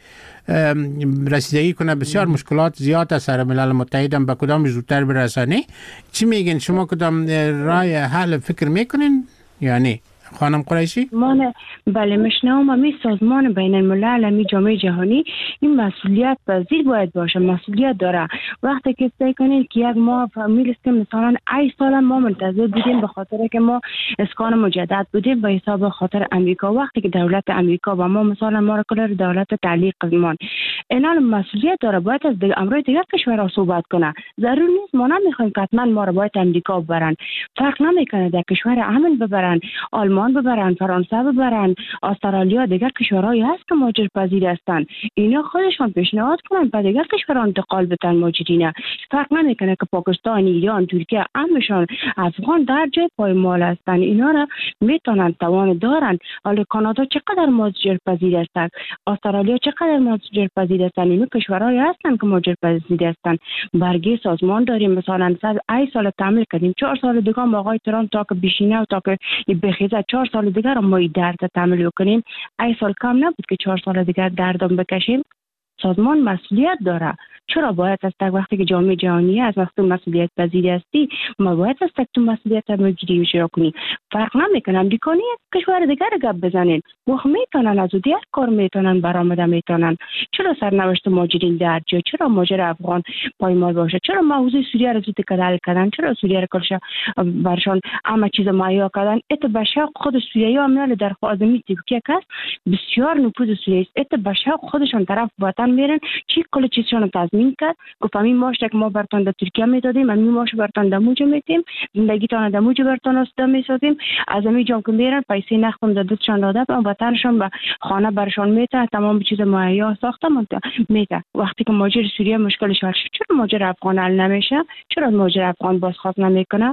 رسیدگی کنه. بسیار مشکلات زیاد است سر ملل متحد هم به کدام زودتر برسانه. چی میگین شما؟ کدام راه حل فکر میکنین یعنی خانم قریشی؟ من بله مشنوم می سازمان بین الملل می جامعه جهانی این مسئولیت پذیر باید باشه، مسئولیت داره. وقتی که سعی کنین که یک ماه میرسیم مثلا ای سال ما منتظر بودیم به خاطر که ما اسکان مجدد بودیم به حساب خاطر امریکا، وقتی که دولت امریکا و ما مثلا ما را کلر دولت تعلیق قدمان اینال مسئولیت داره باید از امروی دیگر کشورها صحبت کنه. ضرور نیست ما نمیخوایم که حتما ما را باید امریکا ببرن، فرق نمیکنه در کشور امن ببرن، آلمان ببرن، فرانسه ببرن، استرالیا، دیگر کشورهایی هست که مهاجر پذیر هستند. اینا خودشون پیشنهاد کنن به دیگر کشورها انتقال بدن مهاجرین. فرق نمیکنه که پاکستان، ایران، ترکیه، همشون افغان در جای پایمال هستند. اینا را میتونن توان دارن. حالا کانادا چقدر مهاجر پذیر هستند، استرالیا چقدر مهاجر پذیر هستند. اینا کشورهایی هستند که مهاجر پذیر هستند. برگه سازمان داریم مثلا صد ای سال تعمیل کردیم، چهار سال دیگه آقای ترامپ تا که بشینه و تا که بخیزه چهار سال دیگر ما درد تعمیل کنیم. ای سال کم نبود که چهار سال دیگر دردم بکشیم. سازمان مسئولیت داره. چرا باید از تک وقتی که جامعه جهانی از وقتی مسئولیت پذیر هستی ما باید از تک تو مسئولیت مگیری شروع کنیم؟ فرق نمیکنه امریکایی کشور دیگر گپ بزنین و میتونن از دیگر کار میتونن برآمده میتونن. چرا سرنوشت مهاجرین در جا؟ چرا مهاجر افغان پایمال باشه؟ چرا موضوع سوریه رو زود کدل کردن؟ چرا سوریه رو کلش برشان همه چیز مهیا کردن؟ ات بشاق خود سوریه ها میال در خادمی ترکیه کس بسیار نفوذ سوریه است. ات بشاق خودشان طرف وطن میرن چی کل چیزشون تضمین کرد. گفت همین ماش که ما برتون در ترکیه میدادیم، همین ماش برتون در موج میتیم، زندگیتان در موج برتون استا میسازیم. از همین جام که میرن پیسه نختم در دستشان داده و وطنشان به خانه برشان میته، تمام چیز مهیا ساخته میته. وقتی که مهاجر سوریه مشکلش حل شد چرا مهاجر افغان حل نمیشه؟ چرا مهاجر افغان بازخواست نمیکنه؟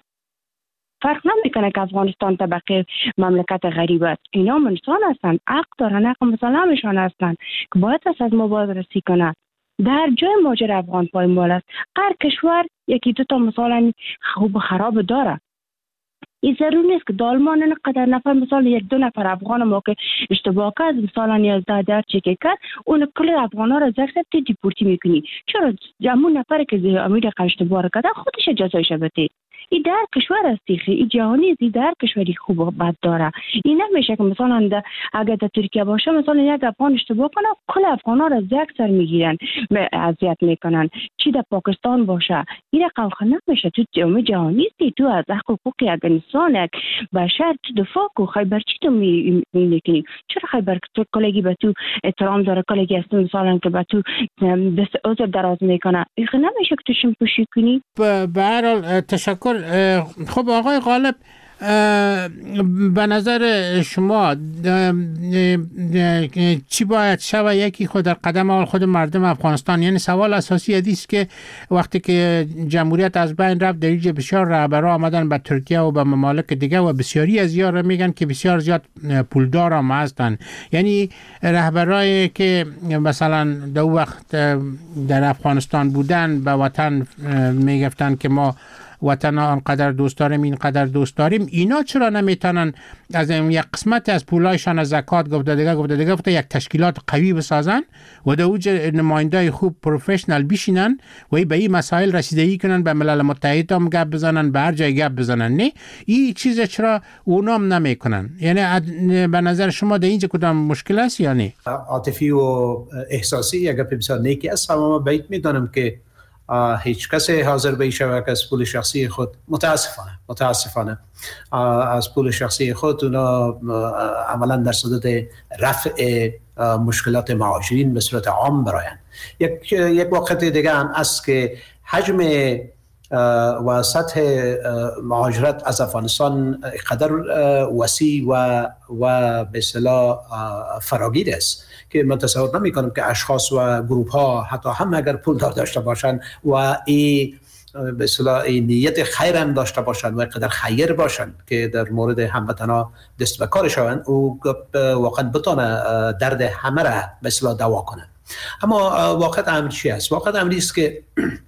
فرق نمیکنه که افغانستان طبقه مملکت غریب است. اینا انسان هستند، حق دارن، حق مثلا همشان هستند که باید از ما بازرسی کنه. در جای مهاجر افغان پایمال است. هر کشور یکی دو تا مثلا خوب خراب داره. این ضرور نیست که دالمان اینقدر نفر مثلا یک دو نفر افغان ما که اشتباه کرد مثلا یازده در چکی کرد اون کل افغان ها را زخصبتی دیپورتی میکنی. چرا جمعون نفر که امیر اشتباه کرده خودش جزایش بده؟ این در کشور است، این جهانی است، این در کشوری خوب و بد داره. این نمیشه که مثلا اگر در ترکیه باشه مثلا یک افغان اشتباه کنه کل افغان ها را زک سر میگیرن اذیت میکنن. چی در پاکستان باشه این رقم نمیشه. تو جامعه جهانی است، تو از حقوق یک انسان یک بشر تو دفاع کو. خیبر چی تو میکنی؟ چرا خیبر تو کلگی به تو احترام داره، کلگی است مثلا که به تو دست عذر دراز میکنه؟ این نمیشه که تو شمپوشی کنی. به هر حال تشکر. خب آقای غالب به نظر شما چی باید شود؟ یکی خود در قدم اول خود مردم افغانستان. یعنی سوال اساسی است که وقتی که جمهوریت از بین رفت در اینجا بسیار رهبرها آمدن به ترکیه و به ممالک دیگه و بسیاری از یارا میگن که بسیار زیاد پولدار هم هستن. یعنی رهبرایی که مثلا در وقت در افغانستان بودن به وطن میگفتن که ما وطن آنقدر دوست داریم اینقدر دوست داریم، اینا چرا نمیتونن از یک قسمت از پولایشان از زکات گفته دیگه گفته دیگه گفته یک تشکیلات قوی بسازن و در اوج نمایندای خوب پروفشنال بشینن و به این مسائل رسیدگی کنن، به ملل متحد هم گپ بزنن، به هر جای گپ بزنن؟ نه این چیز چرا اونام نمیکنن؟ یعنی به نظر شما در اینجا کدام مشکل است یا نه؟ عاطفی و احساسی یک گپ بسیار نیکی است. اما باید میدانم که هیچ کسی حاضر به شود که از پول شخصی خود متاسفانه متاسفانه از پول شخصی خود اونا عملا در صدد رفع مشکلات مهاجرین به صورت عام براین. یک یک وقت دیگه هم است که حجم و سطح مهاجرت از افغانستان قدر وسیع و و به اصطلاح فراگیر است که من تصور نمی کنم که اشخاص و گروه ها حتی هم اگر پول داشته باشند و این به اصطلاح این نیت خیر هم داشته باشند و قدر خیر باشند که در مورد هموطنا دست به کار شوند او واقعا بتونه درد همه را به اصطلاح دوا کنه. اما واقعیت امر چی است؟ واقعیت امر است که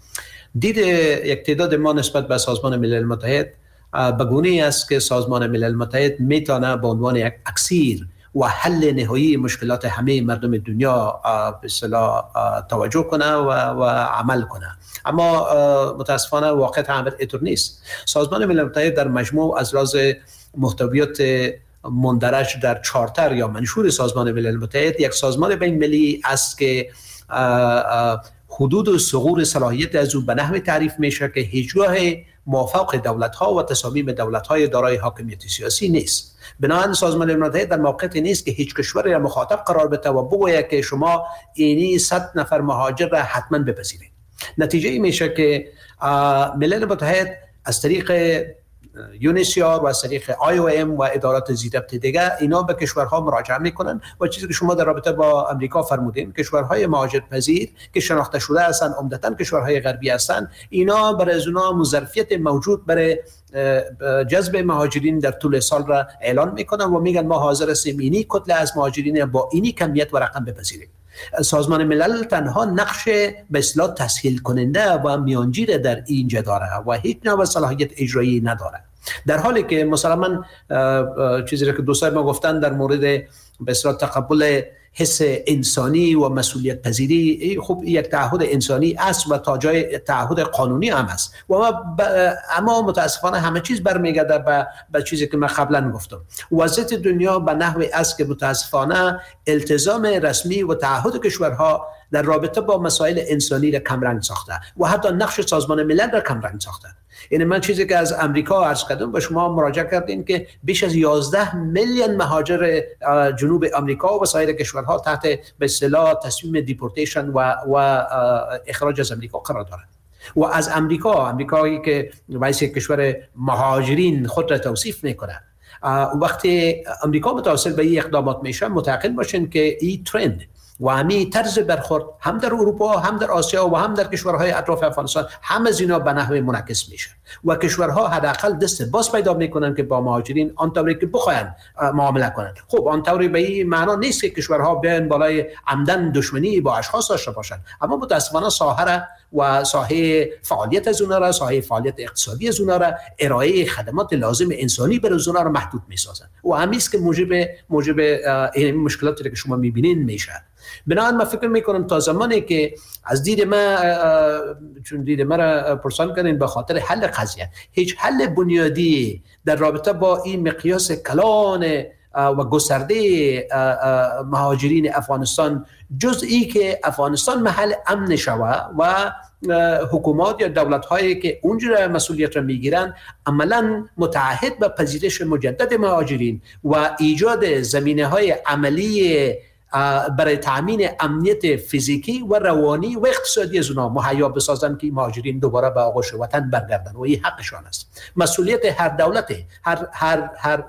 دید یک تعداد ما نسبت به سازمان ملل متحد به گونه‌ای است که سازمان ملل متحد میتونه به عنوان یک اکسیر و حل نهایی مشکلات همه مردم دنیا به اصطلاح توجه کنه و, و عمل کنه. اما متاسفانه واقعیت امر اینطور نیست. سازمان ملل متحد در مجموع از لحاظ محتویات مندرج در چارتر یا منشور سازمان ملل متحد یک سازمان بین المللی است که حدود و ثغور صلاحیت از او به نحوی تعریف میشه که هیچگاه موافق دولت‌ها و تصامیم دولت‌های دارای حاکمیت سیاسی نیست. بنابراین سازمان ملل متحد در موقعیتی نیست که هیچ کشوری را مخاطب قرار بده و بگوید که شما اینی صد نفر مهاجر را حتما بپذیرید. نتیجه این میشه که ملل متحد از طریق یونیسیار و از طریق آی او ام و ادارات ضبط دیگر اینا به کشورها مراجعه میکنن و چیزی که شما در رابطه با امریکا فرمودین، کشورهای مهاجرپذیر که شناخته شده هستند عمدتاً کشورهای غربی هستند، اینا برای از اونها ظرفیت موجود برای جذب مهاجرین در طول سال را اعلان میکنن و میگن ما حاضر هستیم اینی کتله از مهاجرین با اینی کمیت و رقم بپذیریم. سازمان ملل تنها نقش به اصطلاح تسهیل کننده و میانجیر در اینجا داره و هیچ نوع صلاحیت اجرایی نداره، در حالی که مثلا من چیزی را که دوستان ما گفتن در مورد به اصطلاح تقبل حس انسانی و مسئولیت پذیری، خب یک تعهد انسانی است و تا جای تعهد قانونی هم است و اما متاسفانه همه چیز برمیگرده به به چیزی که من قبلا گفتم. وضعیت دنیا به نحوی است که متاسفانه التزام رسمی و تعهد کشورها در رابطه با مسائل انسانی را کمرنگ ساخته و حتی نقش سازمان ملل را کمرنگ ساخته. یعنی من چیزی که از امریکا عرض کردم به شما مراجعه کردین که بیش از یازده میلیون مهاجر جنوب امریکا و سایر کشورها تحت به اصطلاح تصمیم دیپورتیشن و و اخراج از امریکا قرار دارند و از امریکا امریکایی که رئیس کشور مهاجرین خود را توصیف میکنه، وقتی امریکا متوسل به این اقدامات میشه متعقل باشین که این ترند و همین طرز برخورد هم در اروپا هم در آسیا و هم در کشورهای اطراف افغانستان هم از اینا به نحو منعکس میشه و کشورها حداقل دست باز پیدا میکنن که با مهاجرین آنطوری که بخواین معامله کنن. خب آنطوری به این معنا نیست که کشورها بیان بالای عمدن دشمنی با اشخاص داشته باشن، اما متاسفانه ساحه و ساحه فعالیت از اونها را، ساحه فعالیت اقتصادی از اونها را، ارائه خدمات لازم انسانی بر اونها را محدود میسازن و همین است که موجب موجب این مشکلاتی که شما میبینین میشه. بنابراین من فکر میکنم تا زمانی که از دید ما چون دید ما را پرسان کردین به خاطر حل قضیه، هیچ حل بنیادی در رابطه با این مقیاس کلان و گسترده مهاجرین افغانستان جز ای که افغانستان محل امن شود و حکومات یا دولت هایی که اونجا مسئولیت را میگیرن عملا متعهد به پذیرش مجدد مهاجرین و ایجاد زمینه های عملی برای تامین امنیت فیزیکی و روانی و اقتصادی از اونها مهیا بسازن که مهاجرین دوباره به آغوش وطن برگردن و این حقشان است. مسئولیت هر دولت، هر هر هر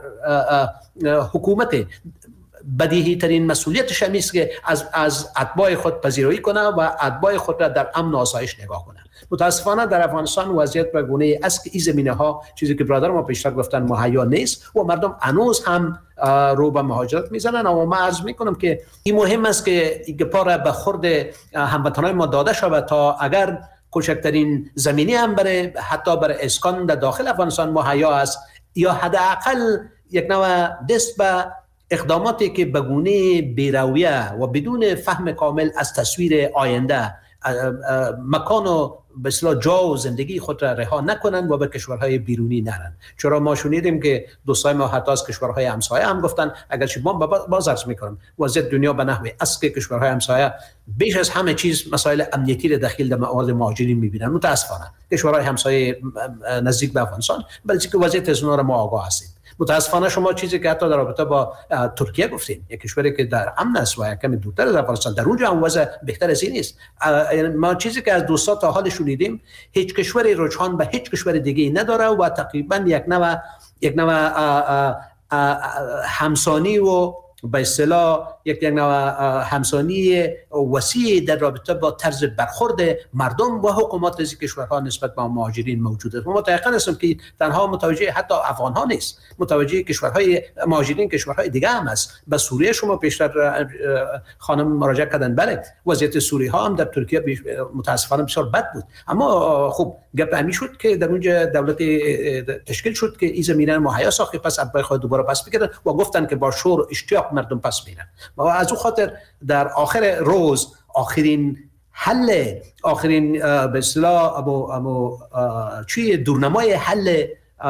حکومت بدیهی ترین مسئولیتش هم است که از از اتباع خود پذیرایی کنه و اتباع خود را در امن و آسایش نگاه کنه. متاسفانه در افغانستان وضعیت به گونه است که این زمینه ها چیزی که برادر ما پیشتر گفتن مهیا نیست و مردم هنوز هم رو به مهاجرت میزنن. اما من عرض میکنم که این مهم است که این گپا به خورد هموطنان ما داده شود تا اگر کوچکترین زمینه هم برای حتی برای اسکان در داخل افغانستان مهیا است یا حداقل یک نوع دست به اقداماتی که به گونه بی‌رویه و بدون فهم کامل از تصویر آینده مکان و به اصطلاح جا و زندگی خود را رها نکنن و به کشورهای بیرونی نرن. چرا ما شنیدیم که دوستای ما حتی از کشورهای همسایه هم گفتن اگرچه ما باز عرض میکنم وضعیت دنیا به نحوی است که کشورهای همسایه بیش از همه چیز مسائل امنیتی را داخل در موارد مهاجرین میبینن. متاسفانه کشورهای همسایه نزدیک به افغانستان بلکه که وضعیت از اونها را ما آگاه هستیم. متاسفانه شما چیزی که حتی در رابطه با ترکیه گفتین، یک کشوری که در امن است و کمی دورتر از افغانستان، در اونجا هم وضع بهتر از این نیست. ما چیزی که از دوستا تا حال شنیدیم هیچ کشوری رجحان به هیچ کشور دیگه نداره و تقریبا یک نوع یک نوع همسانی و به اصطلاح یک نوع همسانی وسیع در رابطه با طرز برخورد مردم و حکومات از کشورها نسبت به مهاجرین موجود است. ما متأکد هستم که تنها متوجه حتی افغان ها نیست، متوجه کشورهای مهاجرین کشورهای دیگه هم است. به سوریه شما پیشتر خانم مراجعه کردن، بله وضعیت سوریه ها هم در ترکیه متاسفانه بسیار بد بود، اما خب گپ همی شد که در اونجا دولت تشکیل شد که این زمینه مهیا ساخت، پس ابای خود دوباره پس بگیرن و گفتن که با شور اشتیاق مردم پس میرن و از اون خاطر در آخر روز آخرین حل آخرین به اصطلاح ابو ابو چی دورنمای حل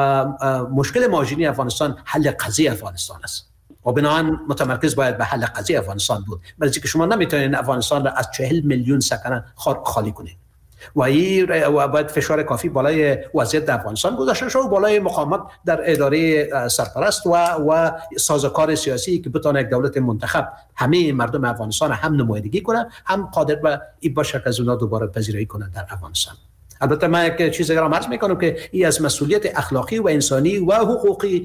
مشکل مهاجرین افغانستان حل قضیه افغانستان است و بنابراین متمرکز باید به حل قضیه افغانستان بود، برای اینکه شما نمیتونید افغانستان را از چهل میلیون سکنه خالی کنید و این و باید فشار کافی بالای وضعیت در افغانستان گذاشته شود، بالای مقاومت در اداره سرپرست و و سازوکار سیاسی که بتونه یک دولت منتخب همه مردم افغانستان هم نمایندگی کنه، هم قادر به این باشه که از اونها دوباره پذیرایی کنه در افغانستان. البته من یک چیزی را عرض میکنم که این از مسئولیت اخلاقی و انسانی و حقوقی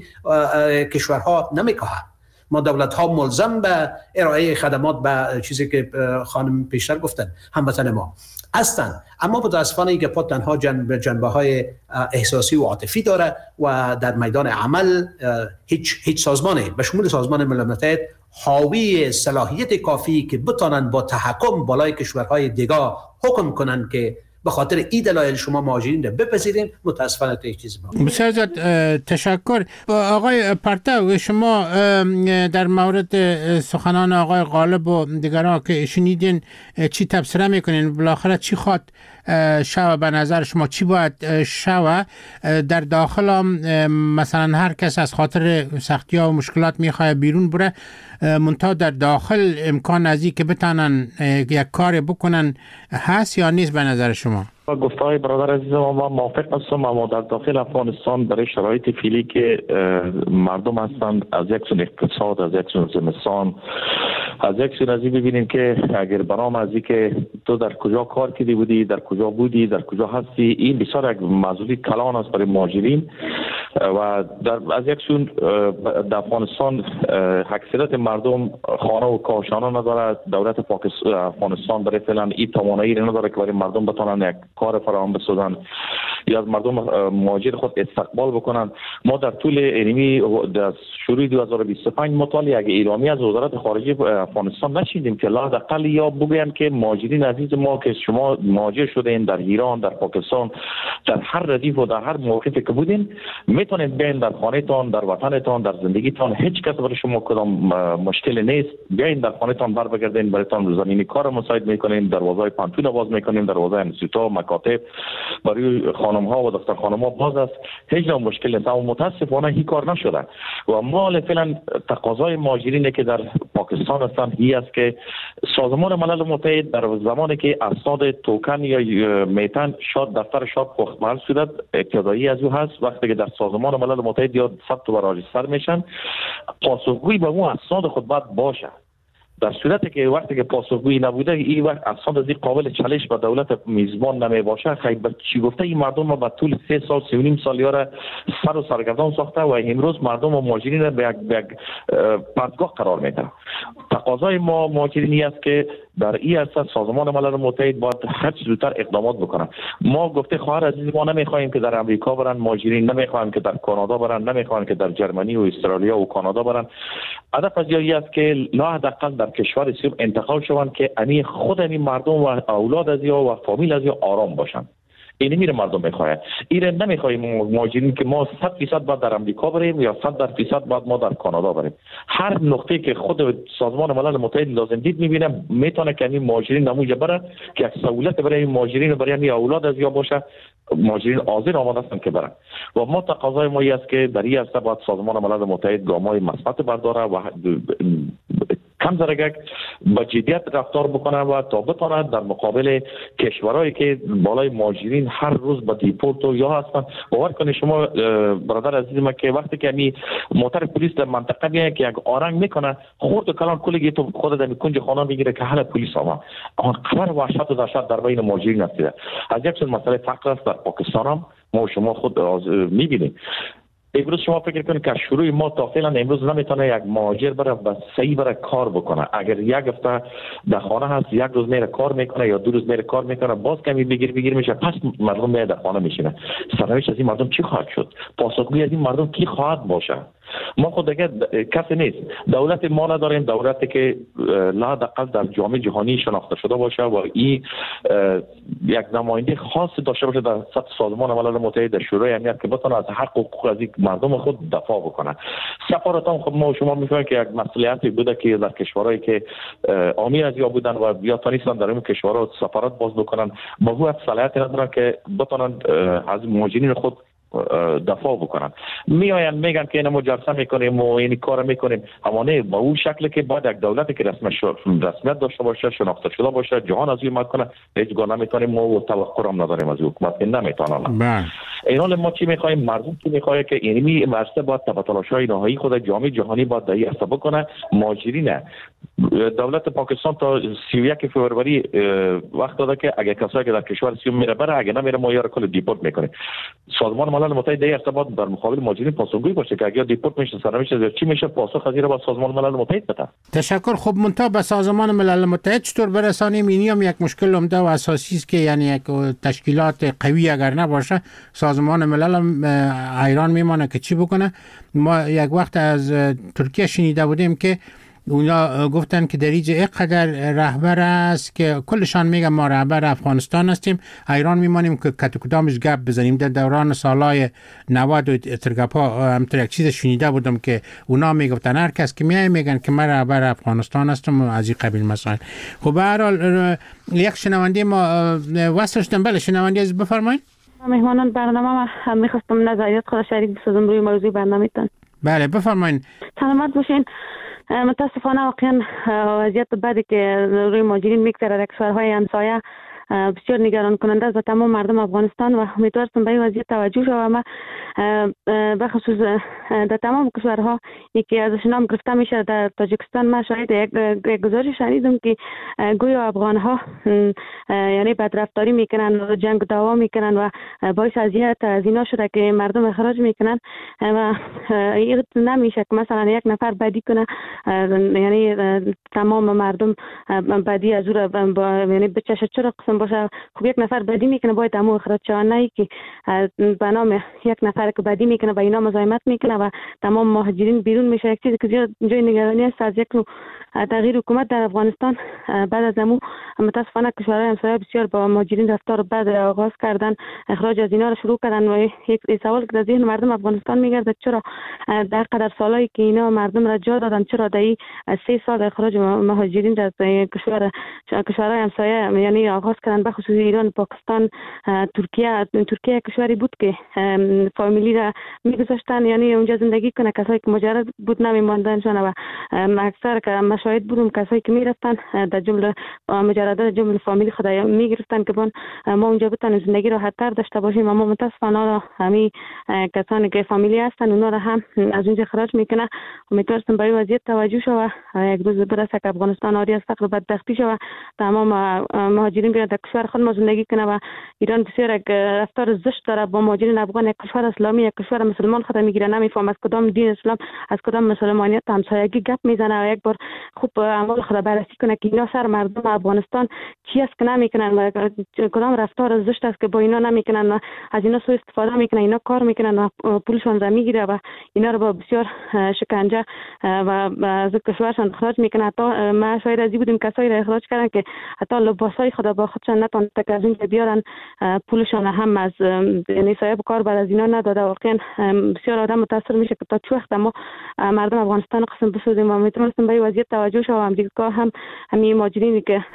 کشورها نمیکاهد. ما دولت ها ملزم به ارائه خدمات به چیزی که خانم پیشتر گفتن هموطن ما هستند، اما متاسفانه این گپا تنها جنبه جنبه های احساسی و عاطفی داره و در میدان عمل هیچ هیچ سازمانی به شمول سازمان ملل متحد حاوی صلاحیت کافی که بتونن با تحکم بالای کشورهای دیگه حکم کنن که به خاطر این دلایل شما مهاجرین را بپذیرین، متاسفانه تا چیزی با بسیار زیاد تشکر. آقای پرتو، شما در مورد سخنان آقای غالب و دیگران که شنیدین چی تبصره میکنین؟ بالاخره چی خواد شوه به نظر شما؟ چی باید شوه در داخل هم؟ مثلا هر کس از خاطر سختی ها و مشکلات میخواه بیرون بره، منتها در داخل امکان ازی که بتانن یک کار بکنن هست یا نیست به نظر شما؟ گفتهای برادر عزیزم ما موافق هستم، اما در داخل افغانستان برای شرایط فعلی که مردم هستند، از یک سون اقتصاد، از یک سون زمستان، از یک سون ازی ببینیم که اگر برام ازی که تو در کجا کار کردی بودی، در کجا بودی، در کجا هستی، این بسیار یک مسئولیت کلان است برای مهاجرین و در از یک سون در افغانستان اکثریت مردم خانه و کاشانه نداره. دولت پاکستان افغانستان برای فعلا این توانایی نداره که برای مردم بتونن یک کار فراهم بسازن یا از مردم مهاجر خود استقبال بکنن. ما در طول اینمی در شروع دو هزار و بیست و پنج مطالعه اگه ایرامی از وزارت خارجه افغانستان نشیدیم که لااقل یا بگوین که مهاجرین عزیز ما که شما مهاجر شدین در ایران، در پاکستان، در هر ردیف و در هر موقعی که بودین، میتونید بیاین در خانه‌تان، در وطنتان، در زندگیتان، هیچ کس برای شما کدام مشکل نیست. بیاین در خانه‌تان بر بگردین، برایتان زمینی کار مساعد میکنیم، دروازه پانتون باز میکنیم، دروازه انستیتوت، مکاتب برای خانم ها و دختر خانم ها باز است، هیچ نوع مشکل نیست. اما متاسفانه این کار نشده و ما فعلا تقاضای مهاجرینی که در پاکستان هستند این است که سازمان ملل متحد در زمانی که اسناد توکن یا میتن شاد دفتر شاد پختمال شده ابتدایی از او هست، وقتی که در سازمان ملل متحد یا ثبت و راجستر میشن، پاسخگویی به اون اسناد خود باید باشه. در صورتی که وقتی که پاسخگویی نبوده، این وقت اسناد از این قابل چالش به دولت میزبان نمی باشه، خیلی چی گفته این مردم ما به طول سه سال سه و نیم سال یاره سر و سرگردان ساخته و امروز مردم و مهاجرین به یک به یک پرتگاه قرار میده. تقاضای ما مهاجرینی است که در این اساس سازمان ملل متحد باید هر چه زودتر اقدامات بکنه. ما گفته خواهر عزیز ما نمیخوایم که در امریکا برن مهاجرین، نمیخوایم که در کانادا برن، نمیخوایم که در جرمنی و استرالیا و کانادا برن. هدف از این است که لا حداقل در کشور سیب انتقال شوند که امی خود امی مردم و اولاد از یا و فامیل از یا آرام باشن. این میره مردم میخواهد. این نمیخوایم مهاجرین که ما صد درصد باید در امریکا بریم یا صد درصد باید ما در کانادا بریم. هر نقطه که خود سازمان ملل متحد لازم دید میبینه میتونه که این مهاجرین نموجه بره که یک سهولت برای این مهاجرین برای این اولاد از یا باشه، مهاجرین حاضر آماده هستند که برن و ما تقاضای ما است که در این هسته باید سازمان ملل متحد گام‌های مثبت برداره و کم زرگک با جدیت رفتار بکنه و تا بتونه در مقابل کشورهایی که بالای مهاجرین هر روز با دیپورت و یا هستن. باور کنید شما برادر عزیز ما که وقتی که می موتر پلیس در منطقه میاد که یک آرنگ میکنه، خورد و کلان کلی تو خود در کنج خانه میگیره که حال پلیس آمد. آن خبر وحشت و دهشت در بین مهاجرین است. از یک سر مسئله فقر است در پاکستان هم ما شما خود میبینیم. امروز شما فکر کنید که شروع ما تا فعلا امروز نمیتونه یک مهاجر بره و صحیح بره کار بکنه. اگر یک هفته در خانه هست، یک روز میره کار میکنه یا دو روز میره کار میکنه، باز کمی بگیر بگیر میشه، پس مردم میره در خانه میشینه. سرنوشت از این مردم چی خواهد شد؟ پاسخگوی از این مردم کی خواهد باشه؟ ما خود دیگه کسی نیست. دولت ما نداریم، دولتی که لااقل در جامعه جهانی شناخته شده باشه و این یک نماینده خاص داشته باشه در سطح سازمان ملل متحد، در شورای امنیت، که بتونه از حق و حقوق از مردم خود دفاع بکنه. سفارتان خود ما و شما میفهمیم که یک مسئولیتی بوده که در کشورهایی که امیر از یا بودن و یا تونستن در این کشورها سفارت باز بکنن، با هو صلاحیت ندارن که بتونن از مهاجرین خود دفاع بکنن. میآیند میگن که اینو جلسه میکنیم و این کار میکنیم، اما نه با اون شکلی که باید یک دولتی که رسمیت داشته باشه، شناخته شده باشه، جهان از این کنه، هیچ گونه نمیتونیم ما و توقع هم نداریم از حکومت که نمیتونن. این حال ما چی میخوایم؟ مردم چی میخواد که اینمی مرسته باید تلاش‌های نهایی خود جامعه جهانی باید دایی است بکنه. مهاجرین دولت پاکستان تا سی و یک فوریه وقت داده که اگه کسایی که در کشور سیوم میره بره، اگه نمیره ما یارو کل دیپورت میکنه. سازمان ملل متحد در ارتباط در مقابل مهاجرین پاسخگوی باشه که اگر دیپورت میشه، سرنوشت چی میشه، پاسخ از این با سازمان ملل متحد بده. تشکر. خب منتها به سازمان ملل متحد چطور برسانیم؟ اینی هم یک مشکل عمده و اساسی است که یعنی یک تشکیلات قوی اگر نباشه، سازمان ملل حیران میمانه که چی بکنه. ما یک وقت از ترکیه شنیده بودیم که اونا گفتن که در اینجا اینقدر رهبر است که کلشان میگن ما رهبر افغانستان هستیم. حیران میمانیم که کت کدامش گپ بزنیم. در دوران سالهای نود و ترگپا همطور یک چیز شنیده بودم که اونا میگفتن هر کس که میای میگن که من رهبر افغانستان هستم و از این قبیل مسائل. خب به هر حال یک شنونده ما وصل شدن. بله شنونده از بفرمایید. مهمانان برنامه ما میخواستم نظریات خود شریک بسازم روی موضوع برنامه‌تان. بله بفرمایید. سلامت باشین. متاسفانه واقعا وضعیت بعدی که روی مهاجرین میگذره در کشورهای همسایه بسیار نگران کننده است و تمام مردم افغانستان و امیدوارم به این وضعیت توجه شود. ما به خصوص در تمام کشورها یکی ازش نام گرفته میشه. در تاجیکستان ما شاید یک گزارش شنیدم که گویا افغان ها یعنی بدرفتاری میکنن و جنگ دعوا میکنن و باعث اذیت از اینا شده که مردم اخراج میکنن و این نمیشه که مثلا یک نفر بدی کنه، یعنی تمام مردم بدی از او یعنی بچشه چرا قسم باشه. خب یک نفر بدی میکنه باید همو اخراج شود، نه که به نام یک نفر که بدی میکنه با اینا مزاحمت میکنه و تمام مهاجرین بیرون میشه. یک چیزی که جای نگرانی است از یک نوع تغییر حکومت در افغانستان. بعد از همو متاسفانه کشورهای همسایه بسیار با مهاجرین رفتار بد آغاز کردن، اخراج از اینا رو شروع کردن و یک سوال که در ذهن مردم افغانستان میگرده چرا در قدر سالایی که اینا مردم را جا دادن، چرا در این سه سال اخراج مهاجرین در کشور کشورهای همسایه یعنی آغاز کردن، به خصوص ایران، پاکستان، ترکیه. ترکیه کشوری بود که فامیلی را میگذاشتن یعنی اونجا زندگی کنه، کسایی که مجرد بود نمیماندنشان و اکثر که مشاهد بودم کسایی که میرفتن در جمله مجردات جمله فامیلی خدای میگرفتن که بون ما اونجا بتونیم زندگی راحت تر داشته باشیم. اما متاسفانه همین کسانی که فامیلی هستن اونا را هم از اونجا خراج میکنه. امیدوارم به این وضعیت توجه شود، یک روز برسه که افغانستان آری از فقر و بدبختی شود، تمام مهاجرین بیان در کشور خود ما زندگی کنه. و ایران بسیار یک رفتار زشت داره با مهاجرین افغان. یک کشور اسلامی، یک کشور مسلمان خود میگیره، نمیفهم از کدام دین اسلام از کدام مسلمانیت همسایگی گپ میزنه و یک بار خوب اعمال خود بررسی کنه که اینا سر مردم افغانستان چی است که نمیکنن و کدام رفتار زشت است که با اینا نمیکنن و از اینا سوء استفاده میکنن، اینا کار میکنن و پولشون را میگیره و اینا رو با بسیار شکنجه و از کشورشان اخراج میکنه. حتی ما شاید از بودیم کسایی را اخراج کردن که حتی لباسای خود با خودشان نتونن که از اینجا بیارن، پولشان هم از یعنی صاحب کار بعد از اینا نداده. واقعا بسیار آدم متاثر میشه که تا چه وقت ما مردم افغانستان قسم بسازیم و میتونیم به این وضعیت توجه شو. امریکا هم همین مهاجرینی که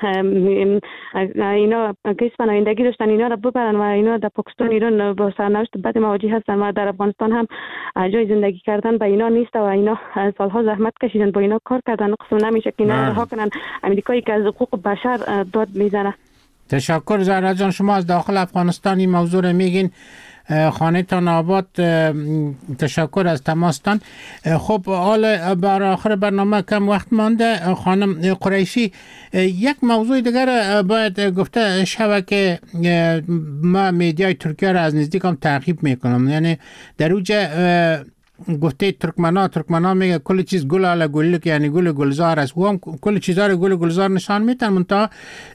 اینا کیس پناهندگی داشتن اینا رو ببرن و اینا در پاکستان ایران با سرنوشت بد مواجه هستن و در افغانستان هم جای زندگی کردن به اینا نیست و اینا سالها زحمت کشیدن با اینا کار کردن. قسم نمیشه که اینا رها کنن امریکایی که از حقوق بشر داد میزنه. تشکر زهرا جان. شما از داخل افغانستان این موضوع رو میگین. خانه تان آباد، تشکر از تماستان. خب حال بر آخر برنامه کم وقت مانده. خانم قریشی، یک موضوع دیگر باید گفته شود که ما میدیای ترکیه را از نزدیک هم تعقیب میکنم. یعنی در اوجه گفته ترکمنا ترکمنا میگه کل چیز گل علی گل، یعنی گل گلزار است. و هم کل چیزا رو گل گلزار نشان میتن. منتها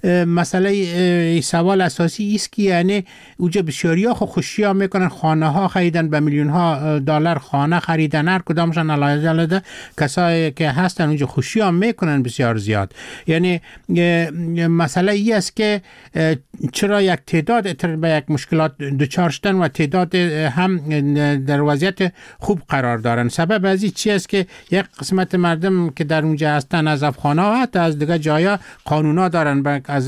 مسئله سوال اساسی است که یعنی اوجه بسیاری ها خوشی ها میکنن، خانه ها خریدن، به میلیون ها دلار خانه خریدن، هر کدامشان علاوه علاوه کسایی که هستن اونجا خوشی ها میکنن بسیار زیاد. یعنی مسئله ای است که چرا یک تعداد به یک مشکلات دچار شدن و تعداد هم در وضعیت خوب قرار دارن. سبب از این چی است که یک قسمت مردم که در اونجا هستن از افغان ها حتی از دیگه جایا قانونا دارن، از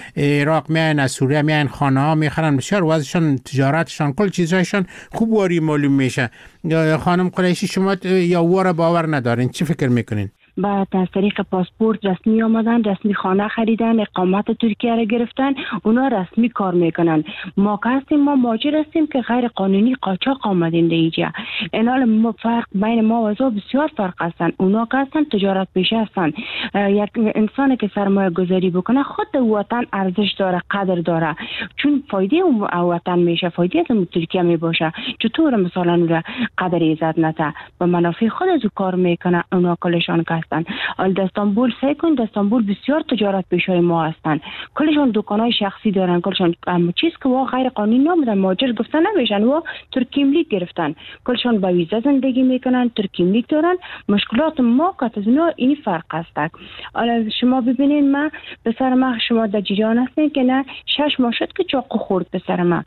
عراق میان، از سوریه میان، خانه ها میخرن، بسیار وضعشان، تجارتشان، کل چیزهایشان خوب واری معلوم میشه. خانم قریشی، شما یا واره باور ندارین، چی فکر میکنین؟ بعد از طریق پاسپورت رسمی آمدن، رسمی خانه خریدن، اقامت ترکیه را گرفتن، اونا رسمی کار میکنن. ما که هستیم، ما مهاجر هستیم که غیر قانونی قاچاق آمدین در اینجا. اینال ما فرق بین ما و از بسیار فرق هستن. اونا که هستن تجارت پیشه هستن. یک انسانی که سرمایه گذاری بکنه خود وطن ارزش داره، قدر داره، چون فایده اون وطن میشه، فایده از ترکیه میباشه. چطور مثلا اون قدر عزت نته و منافع خود از کار میکنه. اونا کلشان که هستن. حال در استانبول سعی کن، در استانبول بسیار تجارت پیشای ما هستن، کلشان دکانای شخصی دارن، کلشان اما چیز که وا غیر قانونی نمیدن، مهاجر گفتن نمیشن، وا ترکیملیک گرفتن، کلشان با ویزا زندگی میکنن، ترکیملیک دارن. مشکلات ما که از اونا این فرق هست. حالا شما ببینین، ما پسر ما، شما در جریان هستین که نه شش ماه شد که چاقو خورد پسر ما.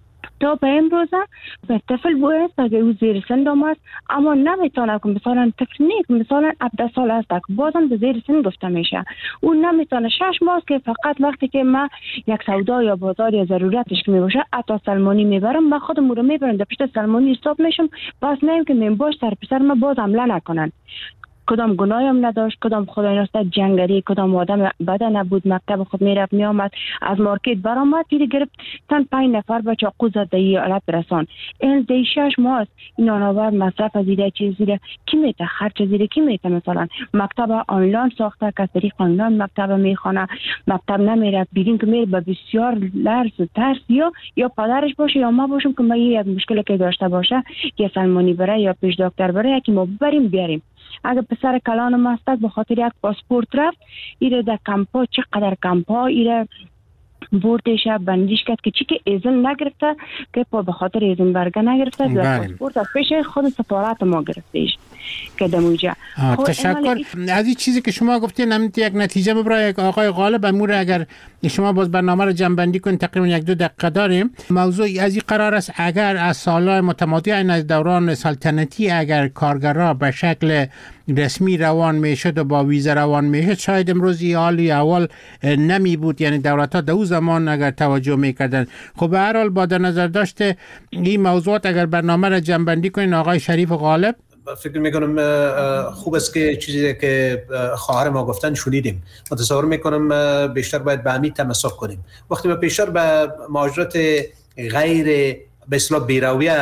تا به امروزه به طفل باید اگه او زیر سن آمد، اما نمیتونه که مثلا طفل نیست، مثلا هفده سال است که بازم به زیر سن گفته میشه. اون نمیتونه. شش ماه که فقط وقتی که ما یک سودا یا بازار یا ضرورتش که میباشه حتی سلمانی میبرم، من خودم رو میبرم در پشت سلمانی حساب میشم، بس نیم که میباش سر پسر ما باز حمله نکنن. کدام گناهی هم نداشت، کدام خدای ناسته جنگری، کدام آدم بده نبود. مکتب خود میرفت میامد، از مارکت برآمد دیگه گرفت تن پنج نفر به چاقو زد دی حالت رسان. این دی شش ماه این آنور مصرف از ایده چیز زیره کی میته، خرج زیره کی میته. مثلا مکتب آنلاین ساخته که طریق آنلاین مکتب میخونه، مکتب نمیره، بیرین که میره به بسیار لرز و ترس، یا یا پدرش باشه یا ما باشم که ما یک مشکلی که داشته باشه که سلمانی بره یا پیش دکتر بره یکی ما ببریم بیاریم. اگر پسر کلان مستک به خاطر یک پاسپورت رفت، ایره در کمپا، چقدر کمپا ایره بردش بندیش کرد که چی که ایزن نگرفته، که پا به خاطر ایزن برگه نگرفته، در پاسپورت از پیش خود سفارت ما گرفتیش که دموجه. تشکر. از این چیزی که شما گفتین نمیت یک نتیجه ببرای آقای غالب امور، اگر شما باز برنامه رو جنبندی کنید، تقریبا یک دو دقیقه داریم. موضوع از این قرار است اگر از سالهای متمادی از دوران سلطنتی اگر کارگرها به شکل رسمی روان میشد و با ویزا روان میشد، شاید امروز این حالی اول نمی بود. یعنی دولت ها در اون زمان اگر توجه میکردن. خب به هر حال با در نظر داشته این موضوعات اگر برنامه را جنبندی کنین آقای شریف غالب. فکر میکنم خوب است که چیزی که خواهر ما گفتن شنیدیم. متصور میکنم بیشتر باید به همین تمسک کنیم. وقتی ما بیشتر به مهاجرت غیر به اصطلاح بیرویه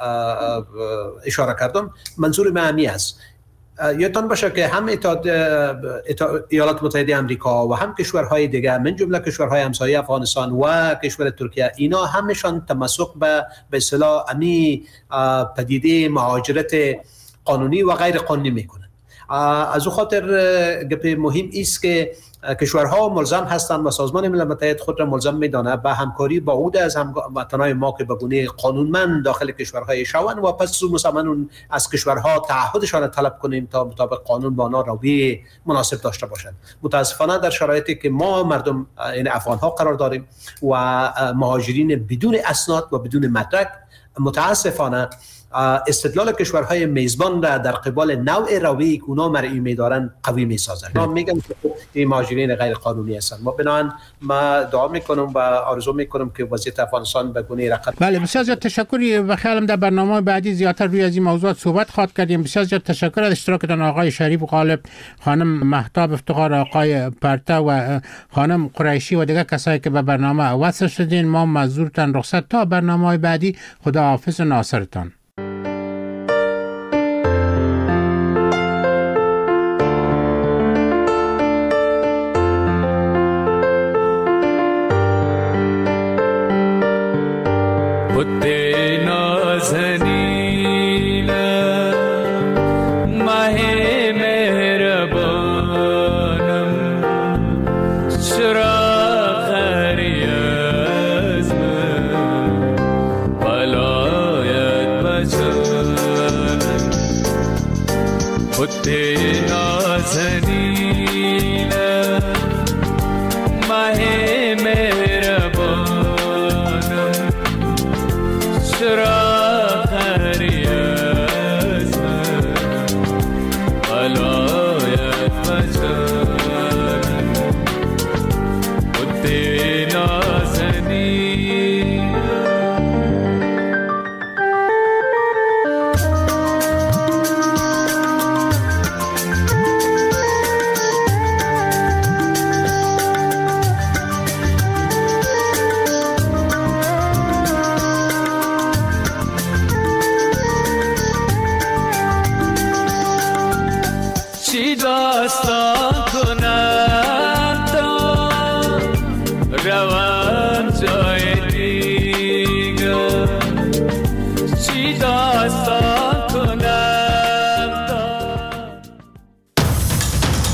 اشاره کردم، منظور من همین است. یادتان باشه که هم اتحاد ایالات متحده آمریکا و هم کشورهای دیگه من جمله کشورهای همسایه افغانستان و کشور ترکیه، اینا همشان تمسک به به اصطلاح امی پدیده مهاجرت قانونی و غیر قانونی میکنن. از او خاطر گپ مهم است که کشورها ملزم هستند و سازمان ملل متحد خود را ملزم میدانه به همکاری با عود از هموطنان ما که به گونه قانونمند داخل کشورهای شوند و پس مسلماً از کشورها تعهدشان را طلب کنیم تا مطابق قانون با آنها رویه مناسب داشته باشند. متاسفانه در شرایطی که ما مردم این افغان ها قرار داریم و مهاجرین بدون اسناد و بدون مدرک، متاسفانه استدلال کشورهای میزبان را در قبال نوع روی که اونا مرئی می‌دارن قوی می‌سازن. ما میگن که این مهاجرین غیر قانونی هستند. ما بنابراین ما دعا میکنم و آرزو میکنم که وضعیت افغانستان به گونه رقم. بله بسیار زیاد تشکر و خیالم در برنامه بعدی زیاتر روی از این موضوعات صحبت خواهد کردیم. بسیار زیاد تشکر از اشتراکتان آقای شریف غالب، خانم مهتاب افتخار، آقای پرته و خانم قریشی و دیگر کسایی که به برنامه وصل شدین. ما مزدورتان رخصت تا برنامه بعدی. خدا حافظ و ناصرتان. روان جای